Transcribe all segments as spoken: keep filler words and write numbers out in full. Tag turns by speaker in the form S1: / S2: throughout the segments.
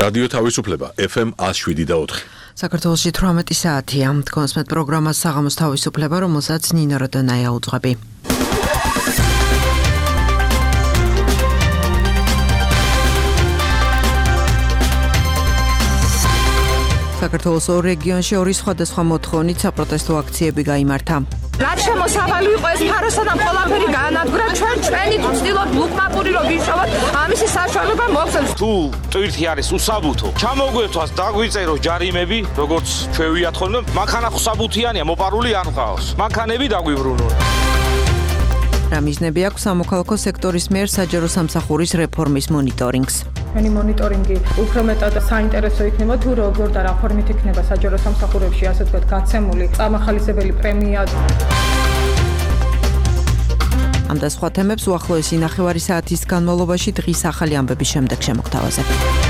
S1: რადიო თავისუფლება F M one oh seven და four.
S2: საქართველოში თვრამეტი საათია. Თქვენს მეტ პროგრამას საღამოს თავისუფლება, რომელსაც ნინო როდანაია უძღვები. საქართველოს ორ რეგიონში ორი სხვადასხვა მოთხოვნით საპროტესტო აქციები გაიმართა.
S3: რაც შემოსავალი იყო ეს ფაროსა და ყველაფერი განადგურა ჩვენ ჩვენი ვცდილობთ ლუკმაპური რომ ვიშოვოთ ამისი საშუალება მოგცემს
S4: თუ ტვირთი არის უსაბუთო ჩამოგვერთვას დაგვიწეროს ჯარიმები როგორც ჩვევიათ ხოლმე მანქანა ხსაბუთიანია მოპარული არ მყავს მანქანები დაგვიბრუნო
S2: რა მიზნები აქვს სამოქალაქო სექტორის მიერ საჯარო სამსახურის რეფორმის მონიტორინგს
S5: ჩვენი მონიტორინგი უფრო მეტად საინტერესო იქნება თუ როგორ და რა ფორმით იქნება საჯარო სამსახურებში ასე ვთქვათ გაცემული წარმახალისებელი პრემია
S2: ამ და სხვა თემებს უახლოესი ნახევარი საათის განმავლობაში დღის ახალი ამბების შემდეგ შემოგთავაზებ.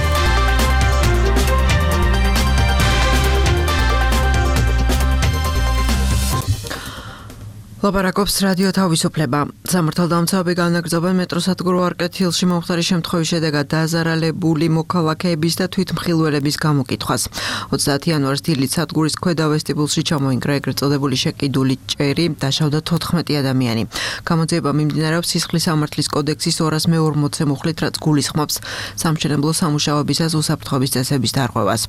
S2: ლაპარაკობს რადიო თავისუფლება. სამართალდამცავები განაგრძობენ მეტროსადგურო არკეთილში მომხდარი შემთხვევის შედეგად დაზარალებული მოქალაქეების და თვითმხილველების გამოკითხვას. ოცდაათი იანვარს დილით სადგურის ქვედა ვესტიბულში ჩამოინგრა ეგრეთ წოდებული შეკიდული ჭერი, დაშავდა თოთხმეტი ადამიანი. გამოძიება მიმდინარეობს სისხლის სამართლის კოდექსის ორას მეორმოცე მუხლით, რაც გულისხმობს სამშენებლო სამუშაოებისას უსაფრთხოების წესების დარღვევას.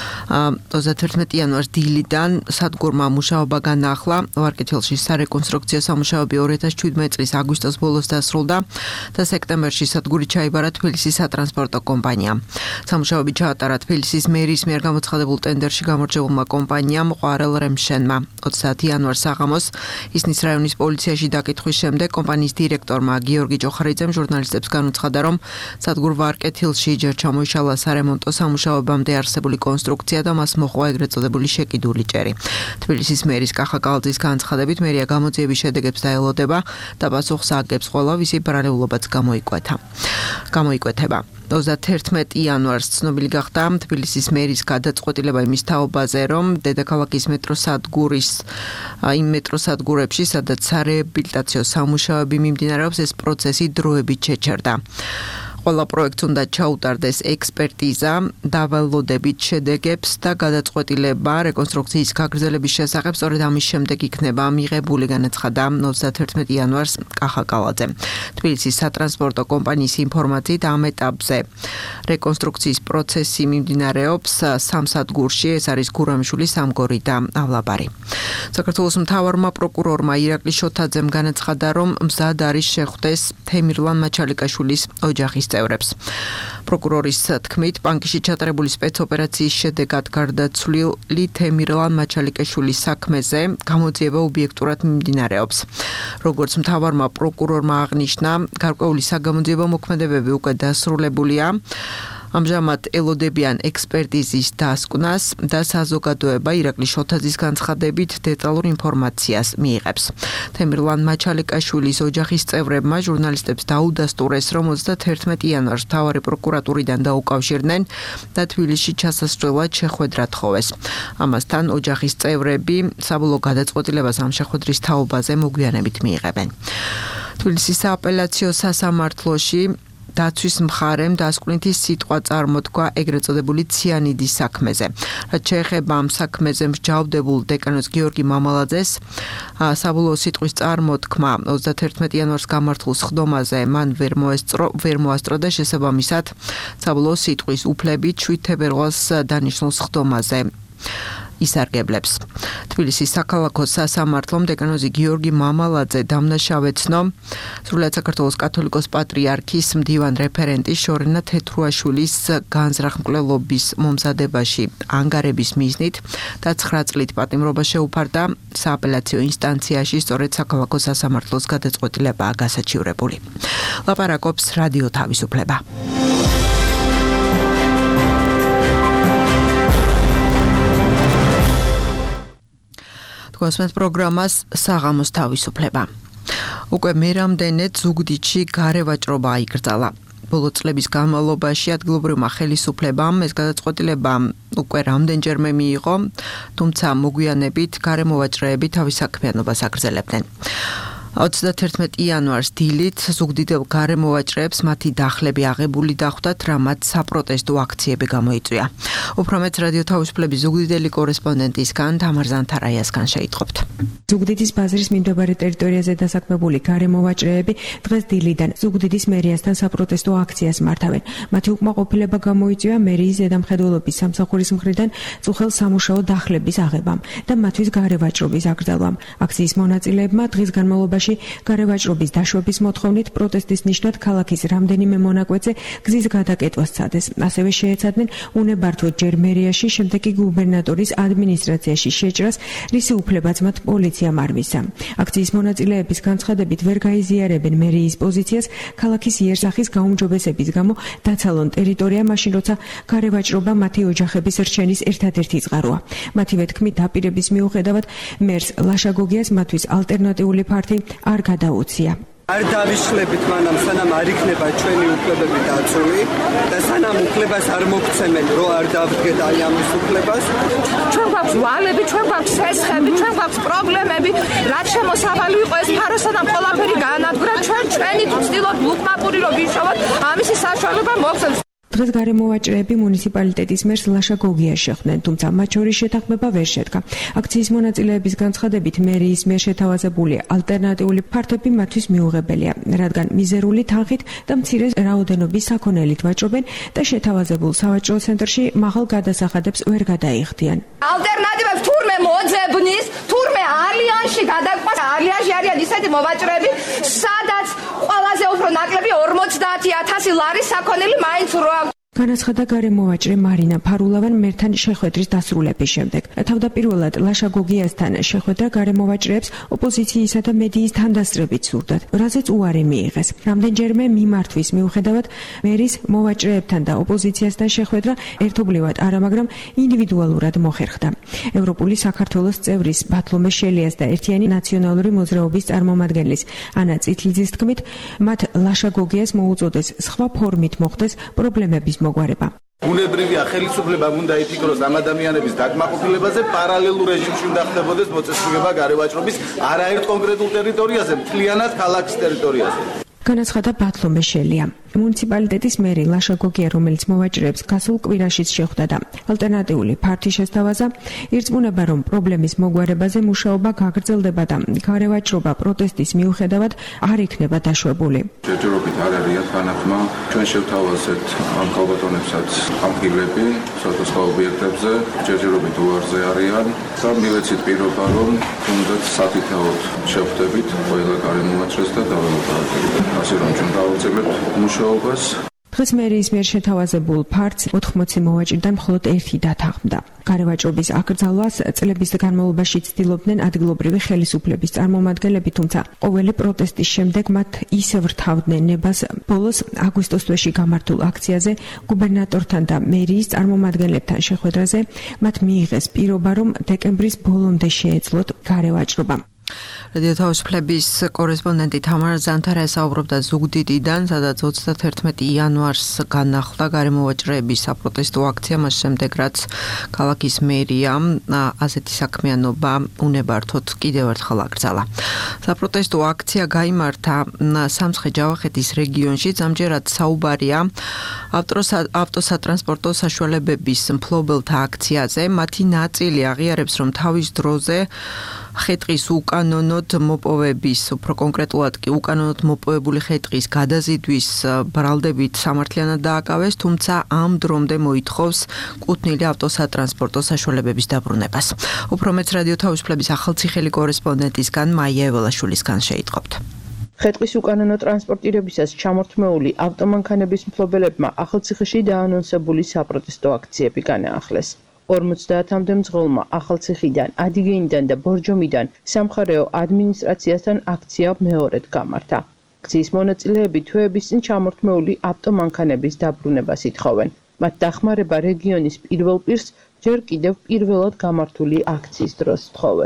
S2: ოცდათერთმეტი იანვარს დილიდან სადგურმა მუშაობა განაახლა არკეთილში სარეკონსტრუქციო კონსტრუქციო სამუშაოები ორი ათას შვიდმეტი წლის აგვისტოს ბოლოს დასრულდა და სექტემბერში სადგური ჩაიბარა თბილისის სატრანსპორტო კომპანიამ. სამუშაოები ჩაატარა თბილისის მერის მიერ გამოცხადებულ ტენდერში გამარჯვებულმა კომპანიამ ყვარელ რემშენმა. ოცდაათი იანვარს საღამოს ისნის რაიონის პოლიციაში დაკითხვის შემდეგ კომპანიის დირექტორმა გიორგი ჭოხარიძემ ჟურნალისტებს განუცხადა, რომ სადგურ ვარკეთილში ჯერ ჩამოიშალა სარემონტო სამუშაოებამდე არსებული კონსტრუქცია და მას მოჰყვა ეგრეთ წოდებული შეკიდული ჭერი. თბილისის მერის კახა კალძის განცხადებით მერია გამოძიების შედეგებს დაელოდება და პასუხს აგებს ყველა ვისი ბრალეულობაც გამოიკვეთა. გამოიკვეთება. ოცდათერთმეტი იანვარს ცნობილი გახდა თბილისის მერის გადაწყვეტილება იმის თაობაზე, რომ დედაქალაქის მეტროსადგურის იმ მეტროსადგურებში, სადაც სარეაბილიტაციო სამუშაოები მიმდინარეობს, ეს პროცესი დროებით შეჩერდა. ყველა პროექტს უნდა ჩაუტარდეს ექსპერტიზა, დავალოდებით შედეგებს და გადაწყვეტილება რეკონსტრუქციის გაგრძელების შესახებ სწორედ ამის შემდეგ იქნება მიღებული, განაცხადა ოცდათერთმეტი იანვარს კახა კალაძემ. თბილისის სატრანსპორტო კომპანიის ინფორმაციით ამ ეტაპზე რეკონსტრუქციის პროცესი მიმდინარეობს სამ სადგურში, ეს არის გურამიშვილი, სამგორი და ავლაბარი. საქართველოს მთავარმა პროკურორმა ირაკლი შოთაძემ განაცხადა, რომ მზად არის შეხვდეს თემირლან მაჩალიკაშვილის ოჯახის წევრებს. პროკურორის თქმით, ბანკში ჩატარებული სპეცოპერაციის შედეგად გარდაცვლილი თემირლან მაჩალიკაშვილის საქმეზე გამოძიება ობიექტურად მიმდინარეობს. როგორც მთავარმა პროკურორმა აღნიშნა, გარკვეული საგამოძიებო მოქმედებები უკვე დასრულებულია. ამჟამად ელოდებიან ექსპერტიზის დასკვნას და საზოგადოება ირაკლი შოთაძის განცხადებით დეტალურ ინფორმაციას მიიღებს. თემირლან მაჩალიკაშვილის ოჯახის წევრებმა ჟურნალისტებს დაუდასტურეს, რომ ოცდათერთმეტი იანვარს მთავარი პროკურატურიდან დაუკავშირდნენ და თბილისში ჩასასვლელად შეხვედრა თხოვეს. ამასთან ოჯახის წევრები საბოლოო გადაწყვეტილებას ამ შეხვედრის თაობაზე მოგვიანებით მიიღებენ. თბილისის სააპელაციო სასამართლოში დაცვის მხარემ დასკვნითი სიტყვა წარმოთქვა ეგრეთ წოდებული ციანიდის საქმეზე. რაც შეეხება ამ საქმეზე მსჯავრდებულ დეკანოს გიორგი მამალაძეს, საბოლოო სიტყვის წარმოთქმა ოცდათერთმეტი იანვარს გამართულ სხდომაზე მან ვერ მოესწრო, ვერ მოასწრო და შესაბამისად საბოლოო სიტყვის უფლებით შვიდ თებერვალს დანიშნულ სხდომაზე ისარგებლებს. თბილისის საქალაქო სასამართლომ დეკანოზი გიორგი მამალაძე დამნაშავეცნო სრულიად საქართველოს კათოლიკოს პატრიარქის მდივან რეფერენტის შორენა თეთრუაშვილის განზრახმკვლელობის მომზადებაში ანგარების მიზნით და ცხრა წლით პატიმრობა შეუფარდა. სააპელაციო ინსტანციაში სწორედ საქალაქო სასამართლოს გადაწყვეტილებაა გასაჩივრებული. ლაპარაკობს რადიო თავისუფლება. თქვენს პროგრამას საღამოს თავისუფლება. უკვე მერამდენე ზუგდიდში გარევაჭრობა აიკრძალა. ბოლო წლების განმავლობაში ადგილობრივმა ხელისუფლებამ ეს გადაწყვეტილება უკვე რამდენჯერმე მიიღო, თუმცა მოგვიანებით გარემოვაჭრეები თავის საქმიანობას აგრძელებდნენ. ოცდათერთმეტი იანვარს დილით ზუგდიდელ გარემოვაჭრეებს მათი დახლები აღებული დახვდათ, რამაც საპროტესტო აქციები გამოიწვია. უფრო მეტ რადიო თავისუფლების ზუგდიდელი კორესპონდენტისგან თამარ ზანთარაიასგან შეიტყობთ.
S6: ზუგდიდის ბაზრის მიმდებარე ტერიტორიაზე დასაქმებული გარემოვაჭრეები დღეს დილიდან ზუგდიდის მერიასთან საპროტესტო აქციას მართავენ. მათი უკმაყოფილება გამოიწვია მერიის ზედამხედველობის სამსახურის მხრიდან წუხელ სამუშაო დახლების აღებამ და მათთვის გარევაჭრობის აკრძალვამ. აქციის მონაწილეებმა დღის განმავლობაში გარევაჭრობის დაშვების მოთხოვნით პროტესტის ნიშნად ქალაქის რამდენიმე მონაკვეთზე გზის გადაკეტვას სცადეს. ასევე შეეცადნენ უნებართვოდ ჯერ მერიაში, შემდეგ კი გუბერნატორის ადმინისტრაციაში შეჭრას, რისი უფლებაც მათ პოლიციამ არ მისცა. აქციის მონაწილეების განცხადებით ვერ გაიზიარებენ მერიის პოზიციას ქალაქის იერსახის გაუმჯობესების გამო დაცალონ ტერიტორია, მაშინ როცა გარევაჭრობა მათი ოჯახების რჩენის ერთადერთი წყაროა. მათივე თქმით, დაპირების მიუხედავად მერს ლაშა გოგიას მათთვის ალტერნატიული ფართი არ გადაუცია.
S7: არ დავიშლებით მანამ, სანამ არ იქნება ჩვენი უფლებები დაცული და სანამ უფლებას არ მოგცემენ, რომ არ დავდგეთ აი ამის უფლებას.
S3: ჩვენ გვაქვს ვალები, ჩვენ გვაქვს სესხები, ჩვენ გვაქვს პრობლემები. რაც შემოსავალი იყო ეს ფარო, სანამ ყველაფერი გაანადგურა, ჩვენ ჩვენი ვცდილობთ ლუკმაპური რომ ვიშოვოთ, ამისი საშუალება მოგცემს.
S6: დღეს გარემოვაჭრეები მუნიციპალიტეტის მერს ლაშა გოგიას შეხვდნენ, თუმცა მათ შორის შეთანხმება ვერ შედგა. აქციის მონაწილეების განცხადებით, მერიის მიერ შეთავაზებული ალტერნატიული ფართები მათთვის მიუღებელია, რადგან მიზერული თანხით და მცირე რაოდენობის საქონელით ვაჭრობენ და შეთავაზებულ სავაჭრო ცენტრში მაღალ გადასახადებს ვერ გადაიხდიან.
S3: ალტერნატივებს თურმე მოძებნის, თურმე ალიანსში გადაყვას. ალიანსში არიან ისეთი მოვაჭრეები, სადაც ყველაზე უფრო ნაკლები ორმოცდაათი ათასი ლარი საქონელი მაინც როა.
S6: განაცხადა გარემოვაჭრე მარინა ფარულავან მერთან შეხვედრის დასრულების შემდეგ. თავდაპირველად ლაშა გოგიასთან შეხვედრა გარემოვაჭრეებს ოპოზიციისა და მედიის თანდასწრებით სურდათ, რაზეც უარი მიიღეს. რამდენჯერმე მიმართვის მიუხედავად მერის მოვაჭრეებთან და ოპოზიციასთან შეხვედრა ერთობლივად არა, მაგრამ ინდივიდუალურად მოხერხდა. ევროპული საქართველოს წევრის ბათლომე შელიას და ერთიანი ნაციონალური მოძრაობის წარმომადგენლის ანა წითლიძის თქმით, მათ ლაშა გოგიას მოუწოდეს სხვა ფორმით მოხდეს პრობლემების მოგვარება.
S8: უნებრივია ხელისუფლება უნდა ითიქროს ამ ადამიანების დაკმაყოფილებაზე, პარალელურ რეჟიმში უნდა ხდებოდეს მოწესრიგება გარევაჭრობის არაერთ კონკრეტულ ტერიტორიაზე, მთლიანად ქალაქის ტერიტორიაზე.
S6: განაცხადა ბათლომე შელია. მუნიციპალიტეტის მერი ლაშა გოგია, რომელიც მოვაჭრეებს გასულ კვირაშიც შეხვდა და ალტერნატიული ფართი შესთავაზა, ირწმუნება, რომ პრობლემის მოგვარებაზე მუშაობა გაგრძელდება და გარევაჭრობა პროტესტის მიუხედავად არ იქნება დაშვებული.
S9: ჯერჯერობით არ არიან თანახმა, ჩვენ შევთავაზეთ ამ ქალბატონებსაც ამხილები სხვადასხვა ობიექტებზე, ჯერჯერობით უარზე არიან და მივეცით პირობა, რომ თუნდაც სათითაოდ შევხვდებით ყველა გარემოვაჭრეს და დაველოდებით. ასე რომ ჩვენ დავუწევთ მუშაობას.
S6: დღეს მერიის მიერ შეთავაზებულ ფართს ოთხმოცი მოვაჭრიდან მხოლოდ ერთი დათანხმდა. გარევაჭრობის აკრძალვას წლების განმავლობაში ცდილობდნენ ადგილობრივი ხელისუფლების წარმომადგენლები, თუმცა ყოველი პროტესტის შემდეგ მათ ისევ რთავდნენ ნებას ბოლოს აგვისტოს თვეში გამართულ აქციაზე გუბერნატორთან და მერიის წარმომადგენლებთან შეხვედრაზე მათ მიიღეს პირობა, რომ დეკემბრის ბოლომდე შეეძლოთ გარევაჭრობა.
S2: რადიო თავისუფლების კორესპონდენტი თამარ ზანთარაია საუბრობდა ზუგდიდიდან, სადაც ოცდათერთმეტი იანვარს განახლდა გარემოვაჭრეების საპროტესტო აქცია, მას შემდეგ რაც ქალაქის მერიამ ასეთი საქმიანობა უნებართოდ კიდევ ერთხელ აკრძალა. საპროტესტო აქცია გაიმართა სამცხე-ჯავახეთის რეგიონში, ამჯერად საუბარია ავტოსატრანსპორტო საშუალებების მფლობელთა აქციაზე. მათი ნაწილი აღიარებს, რომ თავის დროზე ხეტყის უკანონოდ მოპოვების, უფრო კონკრეტულად კი უკანონოდ მოპოვებული ხეტყის გადაზიდვის ბრალდებით სამართლიანად დააკავეს, თუმცა ამ დრომდე მოითხოვს კუთვნილი ავტოსატრანსპორტო საშუალებების დაბრუნებას. უფრო მეც რადიო თავისუფლების ახალციხელი კორესპონდენტისგან მაია ეველაშვილისგან შეიტყობთ.
S10: ხეტყის უკანონო ტრანსპორტირებისას ჩამორთმეული ავტომანქანების მფლობელებმა ახალციხეში დაანონსებული საპროტესტო აქციები განაახლეს. ორმოცდაათამდე მძღოლმა ახალციხიდან, ადიგეინიდან და ბორჯომიდან სამხარეო ადმინისტრაციასთან აქცია მეორედ გამართა. აქციის მონაწილეები თვეების წინ ჩამორთმეული ავტომანქანების დაბრუნებას ითხოვენ. მათ დახმარება რეგიონის პირველ პირს ჯერ კიდევ პირველად გამართული აქციის დროს სთხოვეს.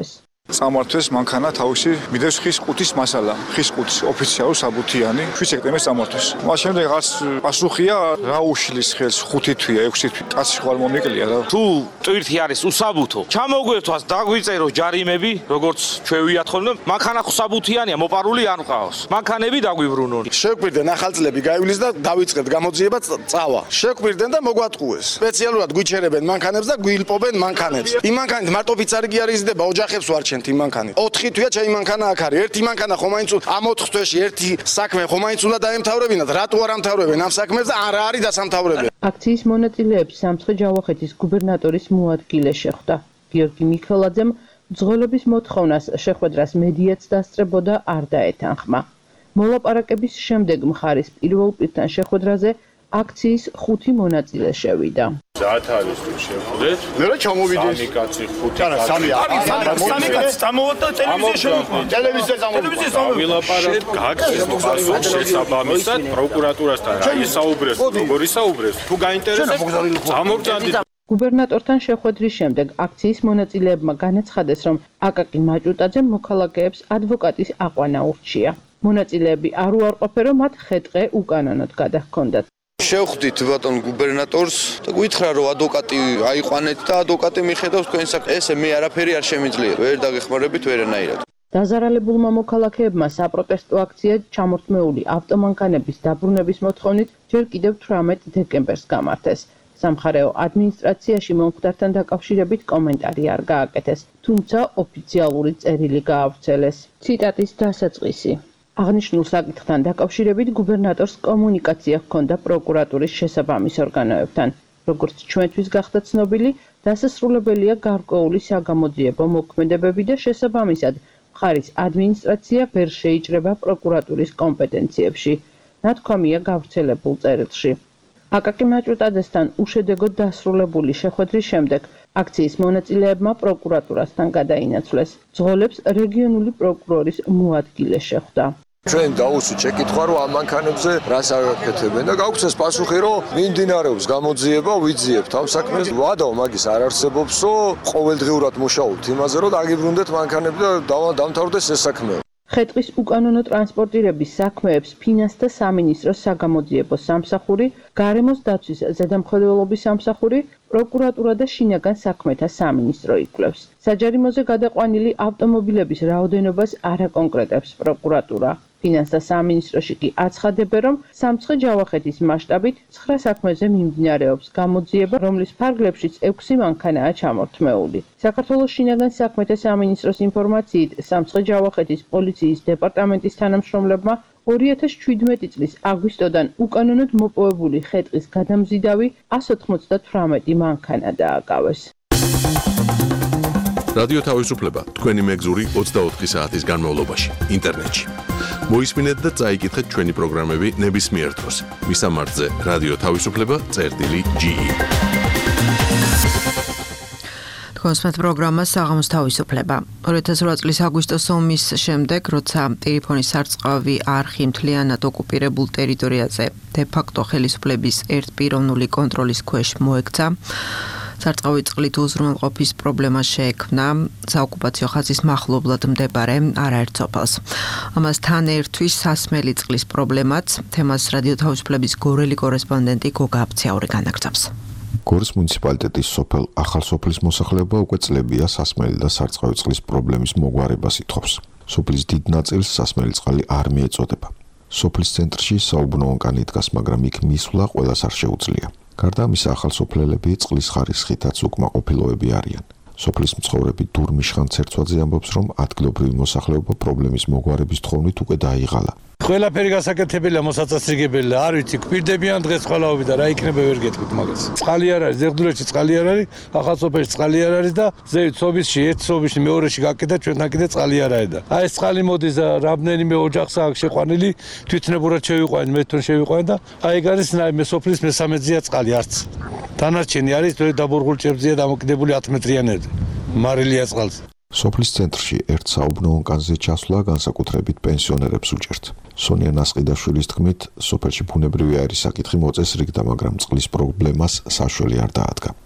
S11: წამართვეს მანქანა თავისი მიდევს ხის ყუთის მასალა, ხის ყუთის ოფიციალური საბუთიანი შვიდ სექტემბერს წამართვეს. მას შემდეგ რაღაც პასუხია რა უშლის ხელს ხუთი თვია, ექვსი თვია, კაცი ხვალ მომიკლია რა.
S4: თუ ტვირთი არის უსაბუთო, ჩამოგვერთვას დაგვიწერო ჯარიმები, როგორც ჩვევიათ ხოლმე, მანქანა ხო საბუთიანია, მოპარული არ მყავს. მანქანები დაგვიბრუნონ.
S12: შეგვირდნენ ახალწლები გაივლის და დავიწყეთ გამოძიება წავა. შეგვირდნენ და მოგვატყუეს. სპეციალურად გვიჩერებენ მანქანებს და გვილპობენ მანქანებს. იმ მანქანით მარტო ფიცარი კი არ იზრდება, ოჯახებს ვარჩენთ იმ მანქანით. ოთხი თვია ჩემი მანქანა აქ არის. ერთი მანქანა ხომ მაინც ამ ოთხ თვეში ერთი საქმე ხომ მაინც უნდა დაემთავრებინათ. რატო არ ამთავრებენ ამ საქმეს და არა არის დასამთავრებელი.
S10: აქციის მონაწილეებს სამცხე ჯავახეთის გუბერნატორის მოადგილე შეხვდა. გიორგი მიქელაძემ მძღოლების მოთხოვნას შეხვედრას მედიაც დასწრებოდა არ დაეთანხმა. მოლაპარაკების შემდეგ მხარის პირველ პირთან შეხვედრაზე აქციის ხუთი მონაწილე შევიდა.
S13: ზათ არის თუ შევხვდეთ.
S12: მე რა ჩამოვიდე?
S13: სამი კაცი, ხუთი
S12: კაცი. სამი
S13: სამი
S12: კაცი წამოვიდა და ტელევიზია შევხვდა. ტელევიზია წამოვიდა.
S13: ვილაპარაკეთ გაქციის მოხალისეობის შესაბამისად პროკურატურასთან რა ისაუბრეს, როგორ ისაუბრეს? თუ გაინტერესებს, წამოვიდეთ.
S10: გუბერნატორთან შეხვედრის შემდეგ აქციის მონაწილეებმა განაცხადეს, რომ აკაკი მაჭუტაძემ მოქალაქეებს ადვოკატის აყვანა ურჩია. მონაწილეები არ უარყოფენ, რომ მათ ხეტყე უკანონოდ გადაჰქონდათ.
S14: შევხვდით ბატონ გუბერნატორს და გითხრა რომ ადვოკატი აიყვანეთ და ადვოკატი მიხედავს თქვენ საქმეს. ესე მე არაფერი არ შემიძლია. ვერ დაგეხმარებით ვერანაირად.
S10: დაზარალებულმა მოქალაქეებმა საპროტესტო აქცია ჩამორთმეული ავტომანქანების დაბრუნების მოთხოვნით ჯერ კიდევ თვრამეტ დეკემბერს გამართეს. სამხარეო ადმინისტრაციაში მომხდართან დაკავშირებით კომენტარი არ გააკეთეს, თუმცა ოფიციალური წერილი გაავრცელეს. ციტატის დასაწყისი. აღნიშნულ საკითხთან დაკავშირებით გუბერნატორს კომუნიკაცია ჰქონდა პროკურატურის შესაბამის ორგანოებთან. როგორც ჩვენთვის გახდა ცნობილი, დასასრულებელია გარკვეული საგამოძიებო მოქმედებები და შესაბამისად მხარის ადმინისტრაცია ვერ შეიჭრება პროკურატურის კომპეტენციებში. ნათქვამია გავრცელებულ წერილში. აკაკი მაჭუტაძესთან უშედეგოდ დასრულებული შეხვედრის შემდეგ აქციის მონაწილეებმა პროკურატურასთან გადაინაცვლეს. მძღოლებს რეგიონული პროკურორის მოადგილე შეხვდა.
S15: ჩვენ დაუსვით შეკითხვა რომ ამ მანქანებზე რას აკეთებენ და გაგვცეს პასუხი რომ მიმდინარეობს გამოძიება, ვიძიებთ ამ საქმეს. ვადაო მაგის არ არსებობსო, ყოველდღიურად მუშაობთ იმაზე რომ დაგიბრუნდეთ მანქანები და დამთავრდეს ეს საქმე.
S10: ხეტყის უკანონო ტრანსპორტირების საქმეებს ფინანსთა სამინისტროს საგამოძიებო სამსახური, გარემოს დაცვის ზედამხედველობის სამსახური, პროკურატურა და შინაგან საქმეთა სამინისტრო იკვლევს. საჯარიმოზე გადაყვანილი ავტომობილების რაოდენობას არ აკონკრეტებს პროკურატურა. ფინანსთა სამინისტროში კი აცხადებენ, რომ სამცხე ჯავახეთის მასშტაბით ცხრა საქმეზე მიმდინარეობს გამოძიება, რომლის ფარგლებშიც ექვსი მანქანაა ჩამორთმეული. საქართველოს შინაგან საქმეთა სამინისტროს ინფორმაციით, სამცხე ჯავახეთის პოლიციის დეპარტამენტის თანამშრომლებმა ორი ათას შვიდმეტი წლის აგვისტოდან უკანონოდ მოპოვებული ხეტყის გადამზიდავი εκατს ოცდათვრამეტი მანქანა დააკავეს.
S1: რადიო თავისუფლება თქვენი მეგზური ოცდაოთხი საათის განმავლობაში ინტერნეტში. მოისმინეთ და წაიკითხეთ ჩვენი პროგრამები ნებისმიერ დროს. მისამართზე რადიო თავისუფლება წერტილი ჯი ი.
S2: კონსმეთ პროგრამა საღამოს თავისუფლება. ორი ათას ოთხ წლის აგვისტოს ომის შემდეგ, როცა ტელეფონის სარწყავი არხი მთლიანად ოკუპირებულ ტერიტორიაზე დე-ფაქტო ხელისუფლების ერთპიროვნული კონტროლის ქვეშ მოექცა, სარწყავი წყლით უზრუნველყოფის პრობლემა შეექმნა საოკუპაციო ხაზის მახლობლად მდებარე არაერთ სოფელს. ამასთან ერთვის სასმელი წყლის პრობლემაც, თემას რადიო თავისუფლების გორელი კორესპონდენტი გოგა აფციაური განაგრძობს.
S16: გორის მუნიციპალიტეტის სოფელ ახალსოფლის მოსახლეობა უკვე წლებია სასმელი და სარწყავი წყლის პრობლემის მოგვარებას ითხოვს. სოფლის დიდ ნაწილს სასმელი წყალი არ მიეწოდება. სოფლის ცენტრში საუბნო უკან იდგას, მაგრამ იქ მისვლა ყველას არ შეუძლია. გარდა ამისა, ახალსოფლელები წყლის ხარისხითაც უკმაყოფილოები არიან. სოფლის მცხოვრები დურმი შხანცერცვაძე ამბობს, რომ ადგილობრივი მოსახლეობა პრობლემის მოგვარების თხოვნით უკვე დაიღალა.
S17: ყველაფერი გასაკეთებელია, მოსაწესრიგებელია, არ ვიცი, გვირდებიან დღეს ყველაობი და რა იქნება ვერ გეტყვით მაგას. წყალი არ არის, ზეგდურეთში წყალი არ არის, ახალსოფელში წყალი არ არის და ზევით სობისში, ერთ სობისში, მეორეში გაკეთა, ჩვენთან კიდე წყალი არ არის და აი ეს წყალი მოდის და რამდენიმე ოჯახს აქვს შეყვანილი, თვითნებურად შევიყვანენ, მე თვითონ შევიყვანენ და აი ეგ არის მე სოფლის მესამე ძია წყალი არც. დანარჩენი არის დაბურღულ ჭერბზეა დამოკიდებული ათი მეტრიანებზე. მარილია წყალს.
S16: სოფლის ცენტრში ერთ საუბნო უკანზე ჩასვლა განსაკუთრებით პენსიონერებს უჭერთ. სონია ნასყიდაშვილის თქმით, სოფელში ბუნებრივი აირის საკითხი მოწესრიგდა, მაგრამ წყლის პრობლემას საშველი არ დაადგა.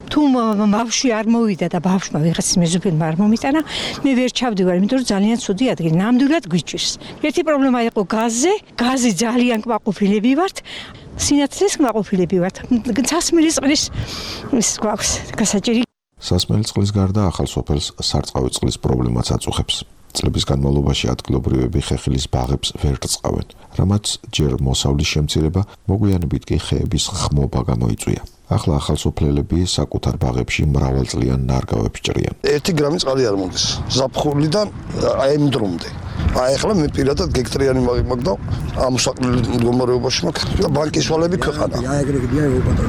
S18: თუ ბავშვი არ მოვიდა და ბავშვმა ვიღაც მეზობელმა არ მომიტანა, მე ვერ ჩავდივარ, იმიტომ რომ ძალიან ცუდი ადგილი, ნამდვილად გვიჭირს. ერთი პრობლემა იყო გაზზე, გაზი ძალიან კმაყოფილები ვართ. სინათლის კმაყოფილები ვართ. სასმელის წყლის ის გვაქვს გასაჭირი.
S16: სასმელი წყლის გარდა ახალ სოფელს სარწყავი წყლის პრობლემაც აწუხებს. წლების განმავლობაში ადგილობრივები ხეხილის ბაღებს ვერ რწყავენ, რამაც ჯერ მოსავლის შემცირება, მოგვიანებით კი ხეების ხმობა გამოიწვია. ახლა ახალსოფლელები საკუთარ ბაღებში მრავალწლიან ნარგავებს ჭრიან.
S19: ერთი გრამი წყალი არ მომდის. ზაფხულიდან აი ამ დრომდე. აი ახლა მე პირადად გექტრიანი ბაღი მაქვს და ამოსაყრელი მდგომარეობაში მაქვს და ბანკის ვალები ქვეყანა. აი ეგრე გიდია უპატრონო.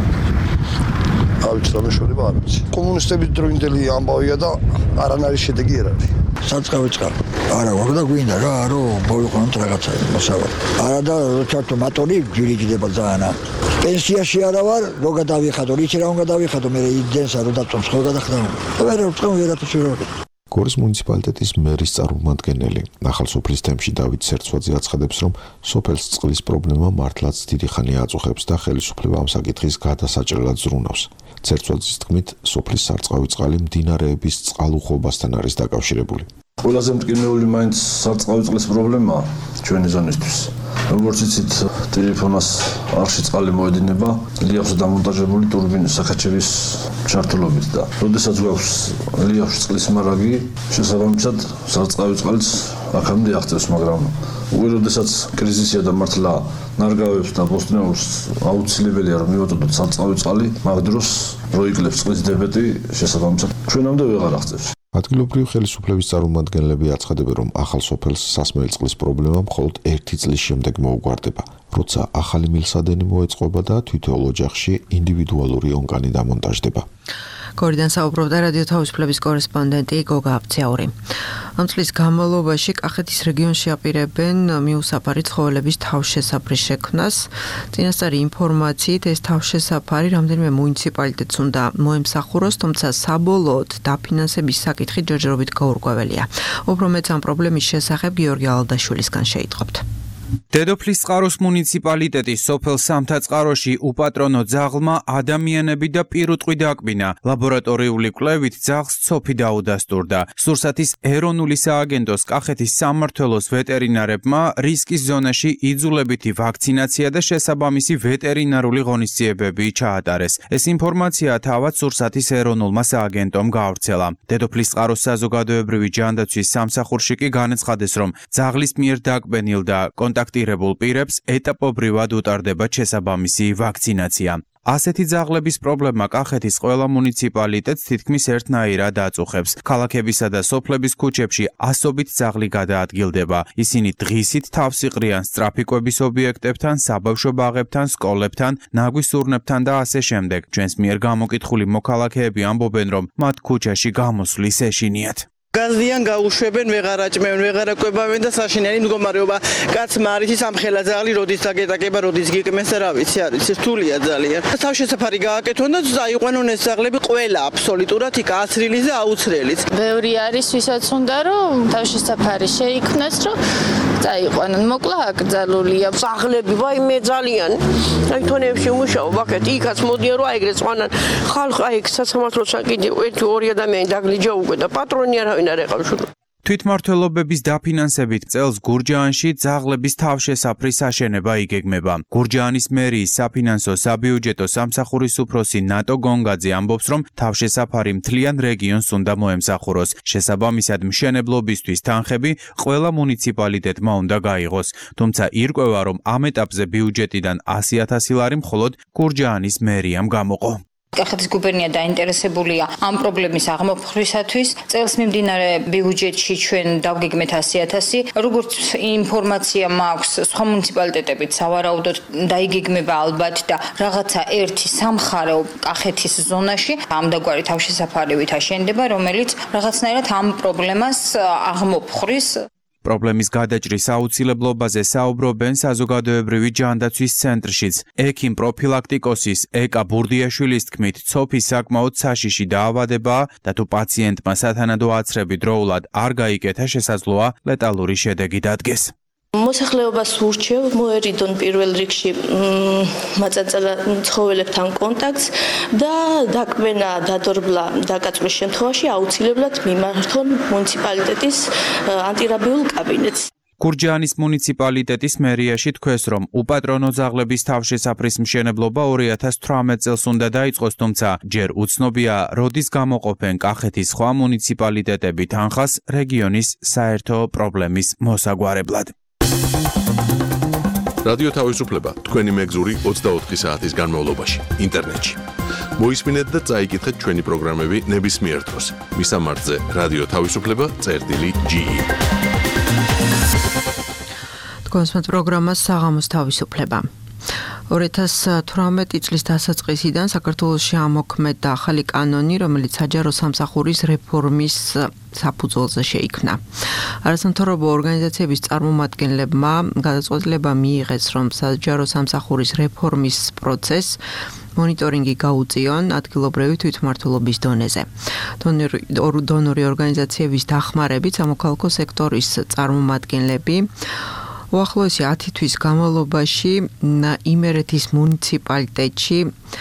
S19: ავიც დამეშორება არ ვიცი. კომუნისტების დროინდელი ამბავია და არანაირი შედეგი არ არის. საწყავი წყალი. არა, ვაგდა გვინდა რა, რომ მოვიყვანოთ რაღაცა მოსავალ. არა და როცა მატორი ჯირიჯდება ძალიან. პენსიაში არა ვარ, რო გადავიხადო, რითი რა უნდა დავიხადო, მე იძენსა რო დაწვს ხო გადახდა. ვერ ვწყო ვერაფერს ვერ ვაკეთე.
S16: გორის მუნიციპალიტეტის მერის წარმომადგენელი ახალსოფლის თემში დავით სერცვაძე აცხადებს, რომ სოფელს წყლის პრობლემა მართლაც დიდი ხანია აწუხებს და ხელისუფლება ამ საკითხის გადასაჭრელად ზრუნავს. სერცვაძის თქმით, სოფლის სარწყავი წყალი მდინარეების წყალუხობასთან არის დაკავშირებული.
S20: ყველაზე მტკივნეული მაინც სარწყავი წყლის პრობლემაა ჩვენი ზონისთვის. როგორც იცით, ტელეფონას არხში წყალი მოედინება ლიახვზე დამონტაჟებული ტურბინის საკაჩევის ჩართულობით და როდესაც გვაქვს ლიახვში წყლის მარაგი, შესაბამისად სარწყავი წყალიც აქამდე აღწევს, მაგრამ უკვე როდესაც კრიზისია და მართლა ნარგავებს და ბოსტნეულს აუცილებელია რომ მივაწოდოთ სარწყავი წყალი, მაგ დროს რო იკლებს წყლის დებეტი, შესაბამისად ჩვენამდე ვეღარ აღწევს.
S16: ადგილობრივი ხელისუფლების წარმომადგენლები აცხადებენ, რომ ახალ სოფელს სასმელი წყლის პრობლემა მხოლოდ ერთი წლის შემდეგ მოუგვარდება, როცა ახალი მილსადენი მოეწყობა და თითოეულ ოჯახში ინდივიდუალური ონკანი დამონტაჟდება.
S2: გორიდან საუბრობდა რადიო თავისუფლების კორესპონდენტი გოგა აფციური. ამ წლის განმავლობაში კახეთის რეგიონში აპირებენ მიუსაფარი ცხოველების თავშესაფრის შექმნას. წინასწარი ინფორმაციით ეს თავშესაფარი რამდენიმე მუნიციპალიტეტს უნდა მოემსახუროს, თუმცა საბოლოოდ დაფინანსების საკითხი ჯერჯერობით გაურკვეველია. უფრო მეც ამ პრობლემის შესახებ გიორგი ალადაშვილისგან შეიტყობთ.
S21: დედოფლის წყაროს მუნიციპალიტეტის სოფელ სამთაწყაროში უპატრონო ძაღლმა ადამიანები და პირუტყვი დაკბინა. ლაბორატორიული კვლევით ძაღლს ცოფი დაუდასტურდა. სურსათის ეროვნული სააგენტოს კახეთის სამმართველოს ვეტერინარებმა რისკის ზონაში იძულებითი ვაქცინაცია და შესაბამისი ვეტერინარული ღონისძიებები ჩაატარეს. ეს ინფორმაცია თავად სურსათის ეროვნულმა სააგენტომ გაავრცელა. დედოფლის წყაროს საზოგადოებრივი ჯანდაცვის სამსახურში კი განაცხადეს, რომ ძაღლის მიერ დაკბენილ და კონტაქტირებულ პირებს ეტაპობრივად უტარდება შესაბამისი ვაქცინაცია. ასეთი ძაღლების პრობლემა კახეთის ყველა მუნიციპალიტეტს თითქმის ერთნაირად აწუხებს. ქალაქებისა და სოფლების ქუჩებში ასობით ძაღლი გადაადგილდება. ისინი დღისით თავს იყრიან სწრაფიკვების ობიექტებთან, საბავშვო ბაღებთან, სკოლებთან, ნაგვის ურნებთან და ასე შემდეგ. ჩვენს მიერ გამოკითხული მოქალაქეები ამბობენ, რომ მათ ქუჩაში გამოსვლის ეშინიათ.
S22: გაზიან გაუშვებენ, ვეღარ აჭმევენ, ვეღარ აკვებავენ და საშინელი მდგომარეობა. კაცმა არ იცის ამ ხელა ძაღლი როდის დაგეტაკება, როდის გიკმეს და რა ვიცი, არ იცი, რთულია ძალიან. თავშესაფარი გააკეთონ და აიყვანონ ეს ძაღლები ყველა აბსოლუტურად იქ აცრილის და აუცრელის.
S23: ბევრი არის ვისაც უნდა რომ თავშესაფარი შეიქმნას, რომ წაიყვანონ. მოკლა აკრძალულია.
S24: ძაღლები ვაიმე ძალიან. აი თონებში მუშაობ აქეთ, იქაც მოდიან რომ აიგრე წვანან. ხალხ აი სასამართლოსთან კიდე ერთი ორი ადამიანი დაგლიჯა უკვე და პატრონი არავინ
S21: თვითმმართველობების დაფინანსებით წელს გურჯაანში ძაღლების თავშესაფრის აშენება იგეგმება. გურჯაანის მერიის საფინანსო საბიუჯეტო სამსახურის უფროსი ნატო გონგაძე ამბობს, რომ თავშესაფარი მთლიან რეგიონს უნდა მოემსახუროს. შესაბამისად მშენებლობისთვის თანხები ყველა მუნიციპალიტეტმა უნდა გაიღოს. თუმცა ირკვევა, რომ ამ ეტაპზე ბიუჯეტიდან ასი ათასი ლარი მხოლოდ გურჯაანის მერიამ გამოყო.
S23: კახეთის გუბერნია დაინტერესებულია ამ პრობლემის აღმოფხვრისათვის. წელს მიმდინარე ბიუჯეტში ჩვენ დავგეგმეთ ასი ათასი. როგორც ინფორმაცია მაქვს, სხვა მუნიციპალიტეტებით სავარაუდოდ დაიგეგმება ალბათ და რაღაცა ერთი სამხარეო კახეთის ზონაში ამდაგვარი თავშესაფარივით აშენდება, რომელიც რაღაცნაირად ამ პრობლემას აღმოფხვრის.
S21: პრობლემის გადაჭრის აუცილებლობაზე საუბრობენ საზოგადოებრივი ჯანდაცვის ცენტრშიც. ექიმ პროფილაქტიკოსის ეკა ბურდიაშვილის თქმით, ცოფის საკმაოდ საშიში დაავადებაა და თუ პაციენტმა სათანადო აცრები დროულად არ გაიკეთა, შესაძლოა ლეტალური შედეგი დადგეს.
S24: მოსახლეობას ურჩევ მოერიდონ პირველ რიგში მაწაწელა ცხოველებთან კონტაქტს და დაკვენა დადორბლა დაკაწვის შემთხვევაში აუცილებლად მიმართონ მუნიციპალიტეტის ანტირაბიულ კაბინეტს.
S21: გურჯაანის მუნიციპალიტეტის მერიაში თქვეს, რომ უპატრონო ძაღლების თავშესაფრის მშენებლობა ორი ათას თვრამეტ წელს უნდა დაიწყოს, თუმცა ჯერ უცნობია, როდის გამოყოფენ კახეთის სხვა მუნიციპალიტეტები თანხას რეგიონის საერთო პრობლემის მოსაგვარებლად.
S1: რადიო თავისუფლება თქვენი მეგზური ოცდაოთხი საათის განმავლობაში ინტერნეტში. მოისმინეთ და წაიკითხეთ ჩვენი პროგრამები ნებისმიერ დროს. მისამართზე რადიო თავისუფლება წერტილი ჯი ი.
S2: თქვენს პროგრამას საღამოს თავისუფლება. ორი ათას თვრამეტი წლის დასაწყისიდან საქართველოში ამოქმედა ახალი კანონი, რომელიც საჯარო სამსახურის რეფორმის საფუძველზე შეიქმნა. არასამთავრობო ორგანიზაციების წარმომადგენლებმა გადაწყვეტილება მიიღეს, რომ საჯარო სამსახურის რეფორმის პროცესს მონიტორინგი გაუწიონ ადგილობრივი თვითმმართველობის დონეზე. დონორი ორგანიზაციების დახმარებით სამოქალაქო სექტორის წარმომადგენლები უახლოესი ათი თვის განმავლობაში იმერეთის მუნიციპალიტეტში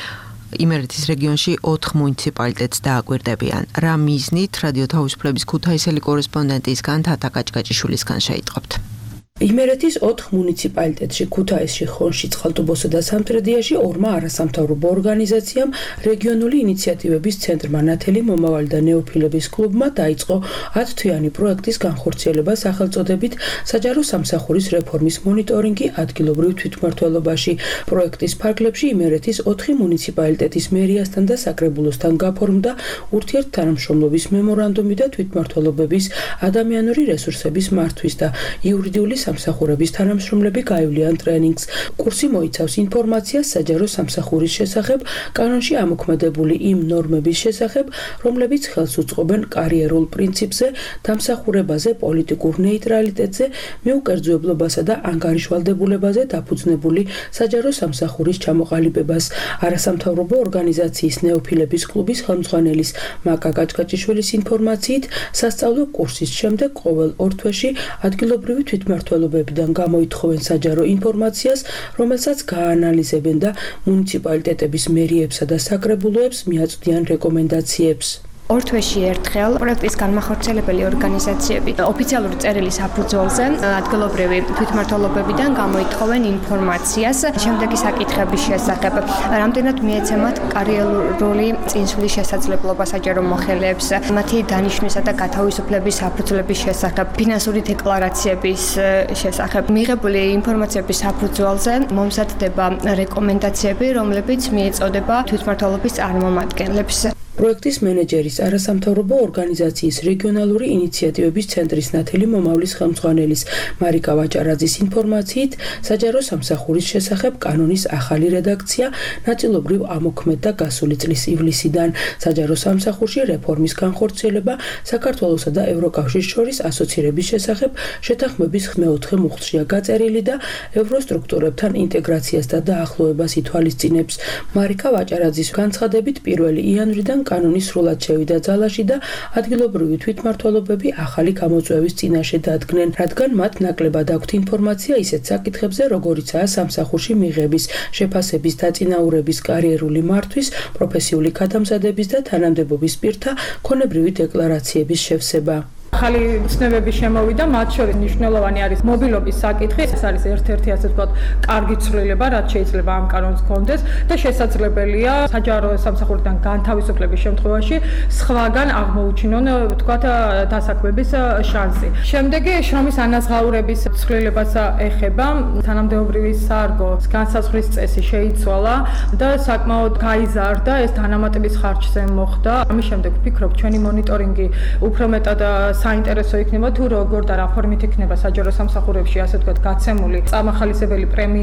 S2: იმერეთის რეგიონში ოთხ მუნიციპალიტეტს დააკვირდებიან. რა მიზნით რადიო თავისუფლების ქუთაისელი კორესპონდენტისგან თათა კაჭკაჭიშვილისგან შეიტყობთ.
S3: იმერეთის ოთხ მუნიციპალიტეტში ქუთაისში, ხონში, წყალტუბოსა და სამტრედიაში ორმა არასამთავრობო ორგანიზაციამ რეგიონული ინიციატივების ცენტრმა ნათელი მომავალი და ნეოფილების კლუბმა დაიწყო ათთვიანი პროექტის განხორციელება სახელწოდებით საჯარო სამსახურის რეფორმის მონიტორინგი ადგილობრივ თვითმმართველობაში. პროექტის ფარგლებში იმერეთის ოთხი მუნიციპალიტეტის მერიასთან და საკრებულოსთან გაფორმდა ურთიერთთანამშრომლობის მემორანდუმი და თვითმმართველობების ადამიანური რესურსების მართვის და იურიდიული სამსახურების თანამშრომლები გაივლიან ტრენინგს. კურსი მოიცავს ინფორმაციას საჯარო სამსახურის შესახებ, კანონში ამოქმედებული იმ ნორმების შესახებ, რომლებიც ხელს უწყობენ კარიერულ პრინციპზე, დამსახურებაზე, პოლიტიკურ ნეიტრალიტეტზე, მიუკერძოებლობასა და ანგარიშვალდებულებაზე დაფუძნებული საჯარო სამსახურის ჩამოყალიბებას. არასამთავრობო ორგანიზაციის ნეოფილების კლუბის ხელმძღვანელის მაკა კაჭკაჭიშვილის ინფორმაციით, სასწავლო კურსის შემდეგ ყოველ ორ თვეში ადგილობრივი თვითმმართველობებიდან გამოითხოვენ საჯარო ინფორმაციას, რომელსაც გაანალიზებენ და მუნიციპალიტეტების მერიებსა და საკრებულოებს მიაწვდიან რეკომენდაციებს.
S5: ორ თვეში ერთხელ პროექტის განმახორციელებელი ორგანიზაციები ოფიციალური წერილის საფუძველზე ადგილობრივი თვითმმართველობებიდან გამოითხოვენ ინფორმაციას შემდეგი საკითხების შესახებ. რამდენად მიეცემათ კარიერული წინსვლის შესაძლებლობა საჯარო მოხელეებს, მათი დანიშვნისა და გათავისუფლების საფუძვლების შესახებ, ფინანსური დეკლარაციების შესახებ. მიღებული ინფორმაციების საფუძველზე მომზადდება რეკომენდაციები, რომლებიც მიეწოდება თვითმმართველობის წარმომადგენლებს.
S3: პროექტის მენეჯერის არასამთავრობო ორგანიზაციის რეგიონალური ინიციატივების ცენტრის ნათელი მომავლის ხელმძღვანელის მარიკა ვაჭარაძის ინფორმაციით, საჯარო სამსახურის შესახებ კანონის ახალი რედაქცია ნაწილობრივ ამოქმედდა გასული წლის ივლისიდან. საჯარო სამსახურში რეფორმის განხორციელება საქართველოსა და ევროკავშირის შორის ასოცირების შესახებ შეთანხმების მეოთხე მუხლშია გაწერილი და ევროსტრუქტურებთან ინტეგრაციას და დაახლოებას ითვალისწინებს. მარიკა ვაჭარაძის განცხადებით პირველი იანვრიდან კანონის სრულად შევიდა ძალაში და ადგილობრივი თვითმმართველობები ახალი გამოწვევის წინაშე დადგნენ, რადგან მათ ნაკლებად აქვთ ინფორმაცია ისეთ საკითხებზე, როგორიცაა სამსახურში მიღების, შეფასების, დაწინაურების, კარიერული მართვის, პროფესიული გადამზადების და თანამდებობის პირთა ქონებრივი დეკლარაციების შევსება.
S7: ახალი ცნებები შემოვიდა, მათ შორის მნიშვნელოვანი არის მობილობის საკითხი. ეს არის ერთ-ერთი ასე ვთქვათ, კარგი ცვლილება, რაც შეიძლება ამ კანონს ჰქონდეს და შესაძლებელია საჯარო სამსახურიდან განთავისუფლების შემთხვევაში სხვაგან აღმოუჩინონ, ვთქვათ, დასაქმების შანსი. შემდეგი შრომის ანაზღაურების ცვლილებას ეხება. თანამდებობრივი სარგოს განსაზღვრის წესი შეიცვალა და საკმაოდ გაიზარდა, ეს თანამატების ხარჯზე მოხდა. ამის შემდეგ ვფიქრობ, ჩვენი მონიტორინგი უფრო მეტად საინტერესო იქნება თუ როგორ და რა ფორმით იქნება საჯარო სამსახურებში ასე ვთქვათ გაცემული წარმახალისებელი პრემია.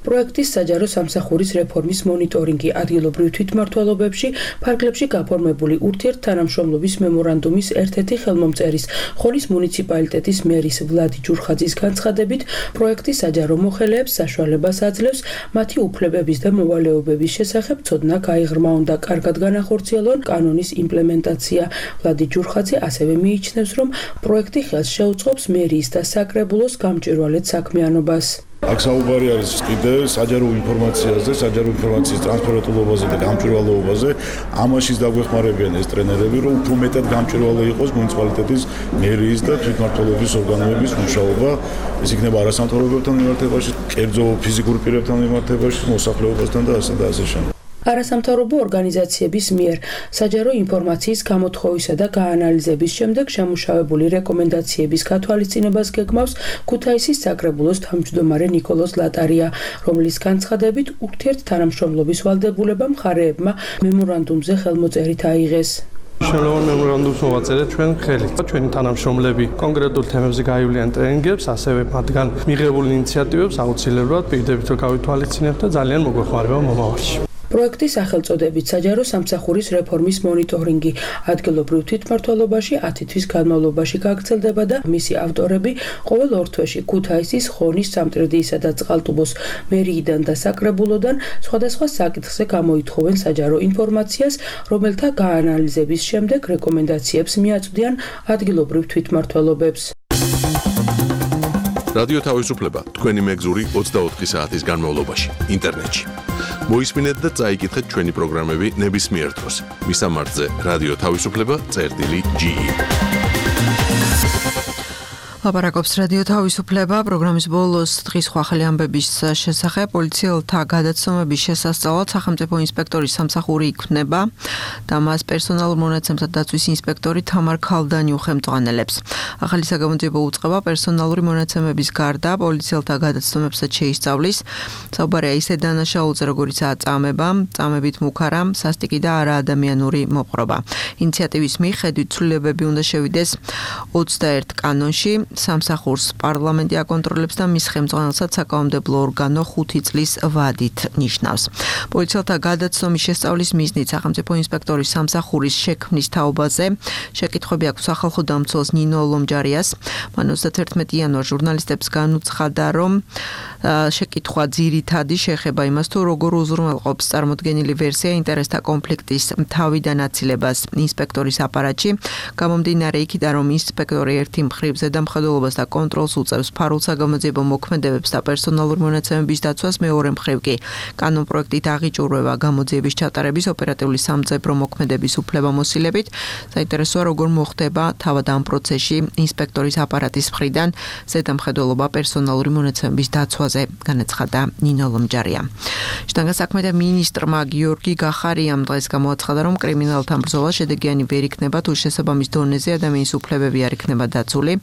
S3: პროექტის საჯარო სამსახურის რეფორმის მონიტორინგი ადგილობრივ თვითმმართველობებში ფარგლებში გაფორმებული ურთიერთთანამშრომლობის მემორანდუმის ერთ-ერთი ხელმომწერის ხონის მუნიციპალიტეტის მერის ვლადი ჯურხაძის განცხადებით პროექტის საჯარო მოხელეებს საშუალებას აძლევს მათი უფლებების და მოვალეობების შესახებ ცოდნა გაიღრმა უნდა კარგად განახორციელონ კანონის იმპლემენტაცია. ვლადი ჯურხაძე ასევე მიიჩნევს, რომ პროექტი ხელს შეუწყობს მერიის და საკრებულოს გამჭვირვალედ საქმიანობას.
S6: აქ საუბარი არის კიდევ საჯარო ინფორმაციაზე, საჯარო ინფორმაციის ტრანსპარენტულობაზე და გამჭვირვალეობაზე. ამაშიც დაგვეხმარებიან ეს ტრენერები, რომ უფრო მეტად გამჭვირვალე იყოს მუნიციპალიტეტის მერიის და თვითმმართველობის ორგანოების მუშაობა. ეს იქნება არასამთავრობოებთან მიმართებაში, კერძო ფიზიკურ პირებთან მიმართებაში, მოსახლეობასთან და ასე და ასე შემდეგ. არასამთავრობო ორგანიზაციების მიერ საჯარო ინფორმაციის გამოთხოვისა და გაანალიზების შემდეგ შემუშავებული რეკომენდაციების გათვალისწინებას გეგმავს ქუთაისის საკრებულოს თავმჯდომარე ნიკოლოზ ლატარია, რომლის განცხადებით ურთიერთთანამშრომლობის ვალდებულება მხარეებმა მემორანდუმზე ხელმოწერით აიღეს.
S8: შენოვან მემორანდუმს მოვაწერეთ ჩვენ ხელით. ჩვენი თანამშრომლები კონკრეტულ თემებზე გაივლიან ტრენინგებს, ასევე მათგან მიღებულ ინიციატივებს აუცილებლად პირდებით რომ გავითვალისწინებთ და ძალიან მოგვეხმარება მომავალში.
S3: პროექტის სახელწოდებით საჯარო სამსახურის რეფორმის მონიტორინგი ადგილობრივ თვითმმართველობაში ათი თვის განმავლობაში გაგრძელდება და მისი ავტორები ყოველ ორ თვეში ქუთაისის, ხონის, სამტრედიისა და წყალტუბოს მერიიდან და საკრებულოდან სხვადასხვა საკითხზე გამოითხოვენ საჯარო ინფორმაციას, რომელთა გაანალიზების შემდეგ რეკომენდაციებს მიაწვდიან ადგილობრივ თვითმმართველობებს.
S1: რადიო თავისუფლება თქვენი მეგზური ოცდაოთხი საათის განმავლობაში ინტერნეტში. მოისმინეთ და წაიკითხეთ ჩვენი პროგრამები ნებისმიერ დროს. მისამართზე რადიო თავისუფლება წერტილი ჯი ი.
S2: ლაპარაკობს რადიო თავისუფლება პროგრამის ბოლოს დღის ხვალ ამბების შესახებ პოლიციელთა გადაცემების შესასწავლად სახელმწიფო ინსპექტორის სამსახური იქმნება და მას პერსონალურ მონაცემთა დაცვის ინსპექტორი თამარ ქალდანი უხელმძღვანელებს. ახალი საგამოძიებო უწყება პერსონალური მონაცემების გარდა პოლიციელთა გადაცემებსაც შეისწავლის. საუბარია ისე დანაშაულზე, როგორიცაა წამება, წამებით მუქარა, სასტიკი და არაადამიანური მოპყრობა. ინიციატივის მიხედვით ცვლილებები უნდა შევიდეს ოცდაერთ კანონში. სამსახურს პარლამენტი აკონტროლებს და მის ხელმძღვანელსაც საკანონმდებლო ორგანო ხუთი წლის ვადით ნიშნავს. პოლიციელთა გადაცემის შესწავლის მიზნით სახელმწიფო ინსპექტორის სამსახურის შექმნის თაობაზე შეკითხვები აქვს სახალხო დამცველს ნინო ლომჯარიას. მან ოცდათერთმეტი იანვარს ჟურნალისტებს განუცხადა, რომ შეკითხვა ძირითადი შეეხება იმას, თუ როგორ უზრუნველყოფს წარმოდგენილი ვერსია ინტერესთა კონფლიქტის თავიდან აცილებას ინსპექტორის აპარატში. გამომდინარე იქიდან, რომ ინსპექტორი ერთი მხრივ ზედამხედველობას და კონტროლს უწევს ფარულ საგამოძიებო მოქმედებებს და პერსონალური მონაცემების დაცვას, მეორე მხრივ კი კანონპროექტით აღიჭურვება გამოძიების ჩატარების ოპერატიული სამძებრო მოქმედების უფლებამოსილებით. საინტერესოა, როგორ მოხდება თავად ამ პროცესში ინსპექტორის აპარატის მხრიდან ზედამხედველობა პერსონალური მონაცემების დაცვაზე, განაცხადა ნინო ლომჯარია. შტანგა საქმეთა მინისტრმა გიორგი გახარიამ დღეს გამოაცხადა, რომ კრიმინალთან ბრძოლა შედეგიანი ვერ იქნება, თუ შესაბამის დონეზე ადამიანის უფლებები არ იქნება დაცული.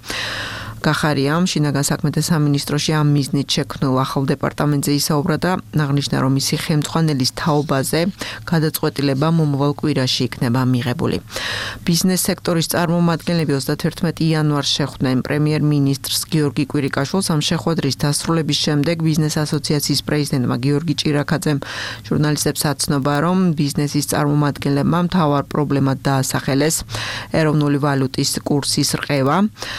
S2: გახარიამ შინაგან საქმეთა სამინისტროში ამ მიზნით შექმნილ ახალ დეპარტამენტზე ისაუბრა და აღნიშნა, რომ მისი ხელმძღვანელის თაობაზე გადაწყვეტილება მომავალ კვირაში იქნება მიღებული. ბიზნეს სექტორის წარმომადგენლები ოცდათერთმეტი იანვარს შეხვდნენ პრემიერ-მინისტრს გიორგი კვირიკაშვილს. ამ შეხვედრის დასრულების შემდეგ ბიზნეს ასოციაციის პრეზიდენტმა გიორგი ჭირაქაძემ ჟურნალისტებს აცნობა, რომ ბიზნესის წარმომადგენლებმა მთავარ პრობლემად დაასახელეს ეროვნული ვალუტის კურსის რყევა,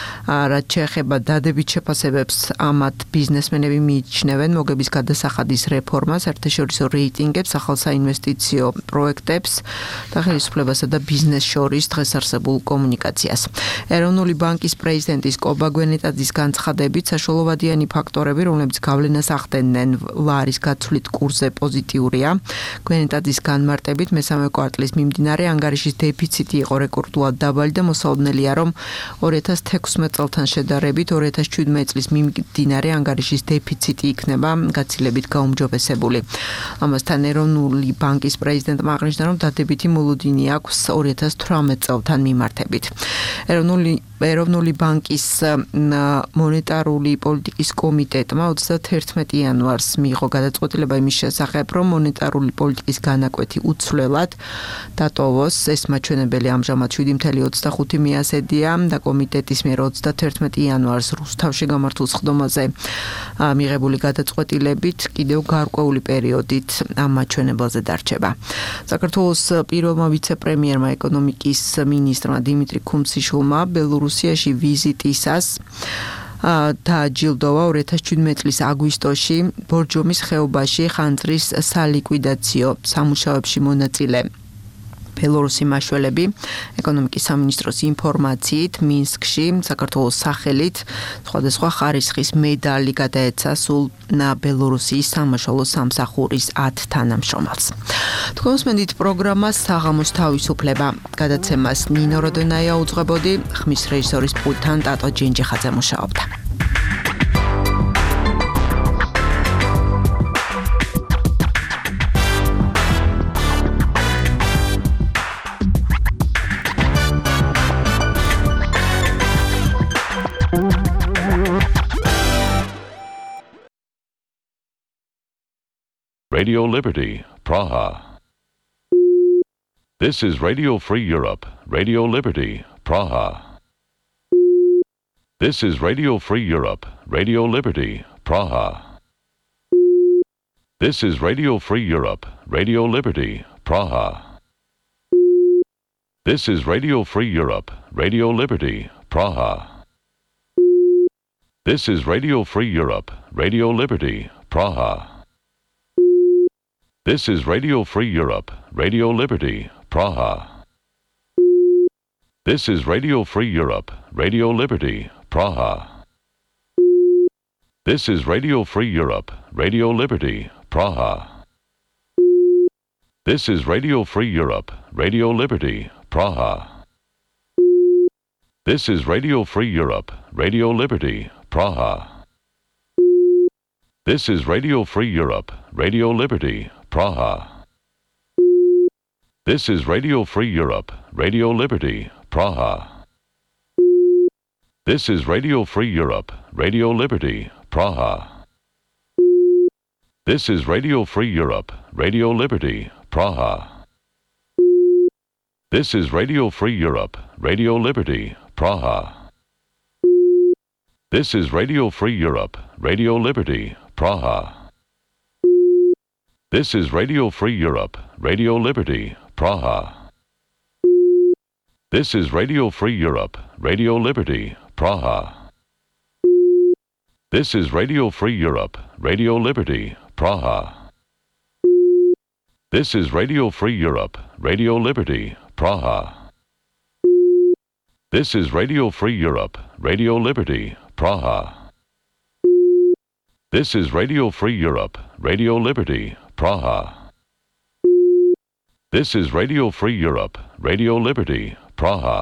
S2: რაც ეხება დადებით შეფასებებს ამათ ბიზნესმენები მიიჩნევენ მოგების გადასახადის რეფორმას, საერთაშორისო რეიტინგებს, ახალ საინვესტიციო პროექტებს და ხელისუფლებასა და ბიზნეს შორის დღეს არსებულ კომუნიკაციას. ეროვნული ბანკის პრეზიდენტის კობა გვენეტაძის განცხადებით საშუალებიანი ფაქტორები, რომლებიც გავლენას ახდენდნენ ლარის გაცვლით კურსზე პოზიტიურია. გვენეტაძის განმარტებით მესამე კვარტლის მიმდინარე ანგარიშის დეფიციტი იყო რეკორდულად დაბალი და მოსალოდნელია, რომ ორი ათას თექვსმეტ წელთან შედარებით ორი ათას შვიდმეტ წლის მიმდინარე ანგარიშის დეფიციტი იქნება გაცილებით გაუმჯობესებული. ამასთან ეროვნული ბანკის პრეზიდენტმა აღნიშნა, რომ დადებითი მოლოდინი აქვს ორი ათას თვრამეტ წელთან მიმართებით. ეროვნული ეროვნული ბანკის მონეტარული პოლიტიკის კომიტეტმა ოცდაათი იანვარს მიიღო გადაწყვეტილება იმის შესახებ, რომ მონეტარული პოლიტიკის განაკვეთი უცვლელად დატოვოს. ეს მაჩვენებელი ამჟამად შვიდი ოცდაოთხ მიასედია და კომიტეტის მიერ ოცდაათი იანვარს რუსთავში გამართულ სხდომაზე მიღებული გადაწყვეტილებით კიდევ გარკვეული პერიოდით ამ მაჩვენებელზე დარჩება. საქართველოს პირველმა ვიცე-პრემიერმა ეკონომიკის მინისტრმა დიმიტრი ქუმციშვილმა ბელორუსიაში ვიზიტისას დააჯილდოვა ორი ათას შვიდმეტი წლის აგვისტოში ბორჯომის ხეობაში ხანძრის სალიკვიდაციო სამუშაოებში მონაწილე ბელორუსი მაშველები ეკონომიკის სამინისტროს ინფორმაციით მინსკში საქართველოს სახელით სხვადასხვა ხარისხის медаლი გადაეცა სულ ბელორუსიის სამაშველო სამსახურის ათ თანამშრომელს. თქვენს მენდით პროგრამას საღამოს თავისუფლება გადაცემას ნინო როდონაია უძღვებოდი, ხმის რეჟისორის პულტთან ტატო ჯინჯიხაძე მუშაობდა.
S4: Radio Liberty, Praha. This is Radio Free Europe, Radio Liberty, Praha. This is Radio Free Europe, Radio Liberty, Praha. This is Radio Free Europe, Radio Liberty, Praha. This is Radio Free Europe, Radio Liberty, Praha. This is Radio Free Europe, Radio Liberty, Praha. This is Radio Free Europe, Radio Liberty, Praha. This is Radio Free Europe, Radio Liberty, Praha. This is Radio Free Europe, Radio Liberty, Praha. This is Radio Free Europe, Radio Liberty, Praha. This is Radio Free Europe, Radio Liberty, Praha. This is Radio Free Europe, Radio Liberty, Praha. This is Radio Free Europe, Radio Liberty, Praha. This is Radio Free Europe, Radio Liberty, Praha. This is Radio Free Europe, Radio Liberty, Praha. This is Radio Free Europe, Radio Liberty, Praha. This is Radio Free Europe, Radio Liberty, Praha. This is Radio Free Europe, Radio Liberty, Praha. This is Radio Free Europe, Radio Liberty, Praha. This is Radio Free Europe, Radio Liberty, Praha. This is Radio Free Europe, Radio Liberty, Praha. This is Radio Free Europe, Radio Liberty, Praha. This is Radio Free Europe, Radio Liberty, Praha. This is Radio Free Europe, Radio Liberty, Praha.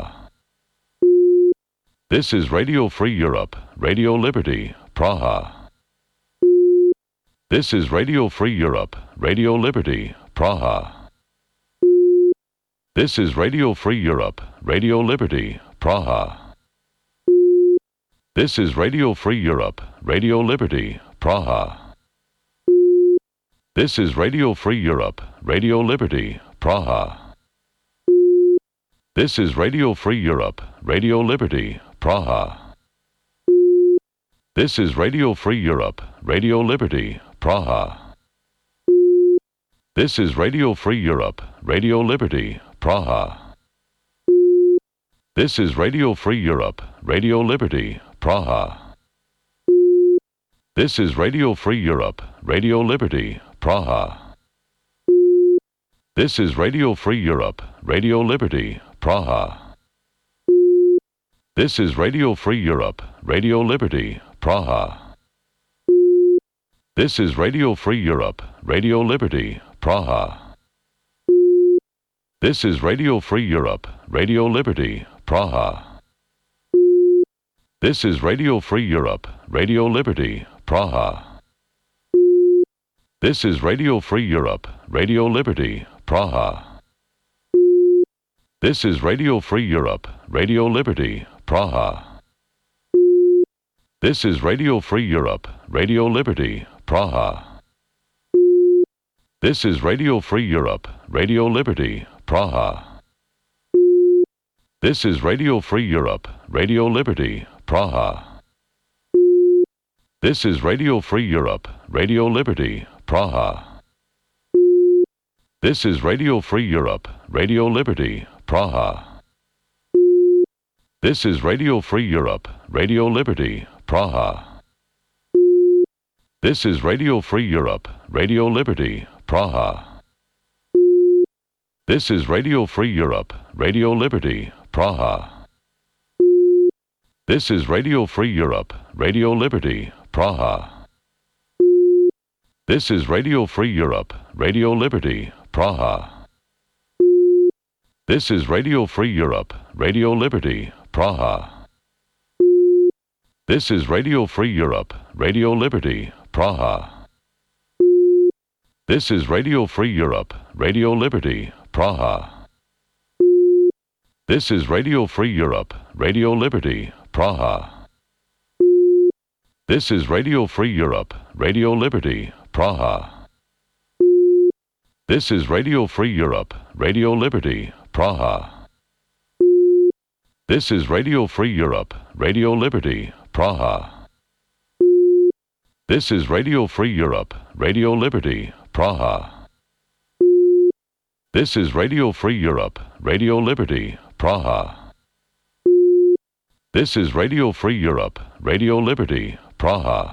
S4: This is Radio Free Europe, Radio Liberty, Praha. This is Radio Free Europe, Radio Liberty, Praha. This is Radio Free Europe, Radio Liberty, Praha. This is Radio Free Europe, Radio Liberty, Praha. This is Radio Free Europe, Radio Liberty, Praha. This is Radio Free Europe, Radio Liberty, Praha. This is Radio Free Europe, Radio Liberty, Praha. This is Radio Free Europe, Radio Liberty, Praha. This is Radio Free Europe, Radio Liberty, Praha. This is Radio Free Europe, Radio Liberty, Praha. This is Radio Free Europe, Radio Liberty, Praha. This is Radio Free Europe, Radio Liberty, Praha. This is Radio Free Europe, Radio Liberty, Praha. This is Radio Free Europe, Radio Liberty, Praha. This is Radio Free Europe, Radio Liberty, Praha. This is Radio Free Europe, Radio Liberty, Praha. This is Radio Free Europe, Radio Liberty, Praha. This is Radio Free Europe, Radio Liberty, Praha. This is Radio Free Europe, Radio Liberty, Praha. This is Radio Free Europe, Radio Liberty, Praha. This is Radio Free Europe, Radio Liberty, Praha. This is Radio Free Europe, Radio Liberty, Praha. This is Radio Free Europe, Radio Liberty, Praha. This is Radio Free Europe, Radio Liberty, Praha. This is Radio Free Europe, Radio Liberty, Praha. This is Radio Free Europe, Radio Liberty, Praha. This is Radio Free Europe, Radio Liberty, Praha. This is Radio Free Europe, Radio Liberty, Praha. This is Radio Free Europe, Radio Liberty, Praha. This is Radio Free Europe, Radio Liberty, Praha. This is Radio Free Europe, Radio Liberty, Praha. This is Radio Free Europe, Radio Liberty, Praha. This is Radio Free Europe, Radio Liberty, Praha. This is Radio Free Europe, Radio Liberty, Praha. This is Radio Free Europe, Radio Liberty, Praha. This is Radio Free Europe, Radio Liberty, Praha. This is Radio Free Europe, Radio Liberty, Praha.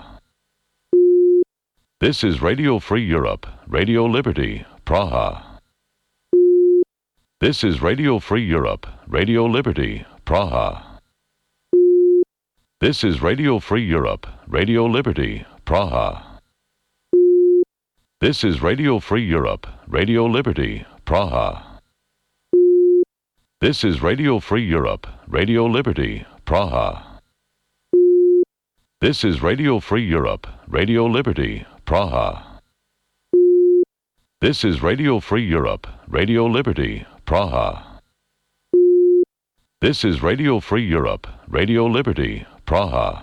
S4: This is Radio Free Europe, Radio Liberty, Praha. This is Radio Free Europe, Radio Liberty, Praha. This is Radio Free Europe, Radio Liberty, Praha. This is Radio Free Europe, Radio Liberty, Praha. This is Radio Free Europe, Radio Liberty, Praha. This is Radio Free Europe, Radio Liberty, Praha. This is Radio Free Europe, Radio Liberty, Praha. This is Radio Free Europe, Radio Liberty, Praha.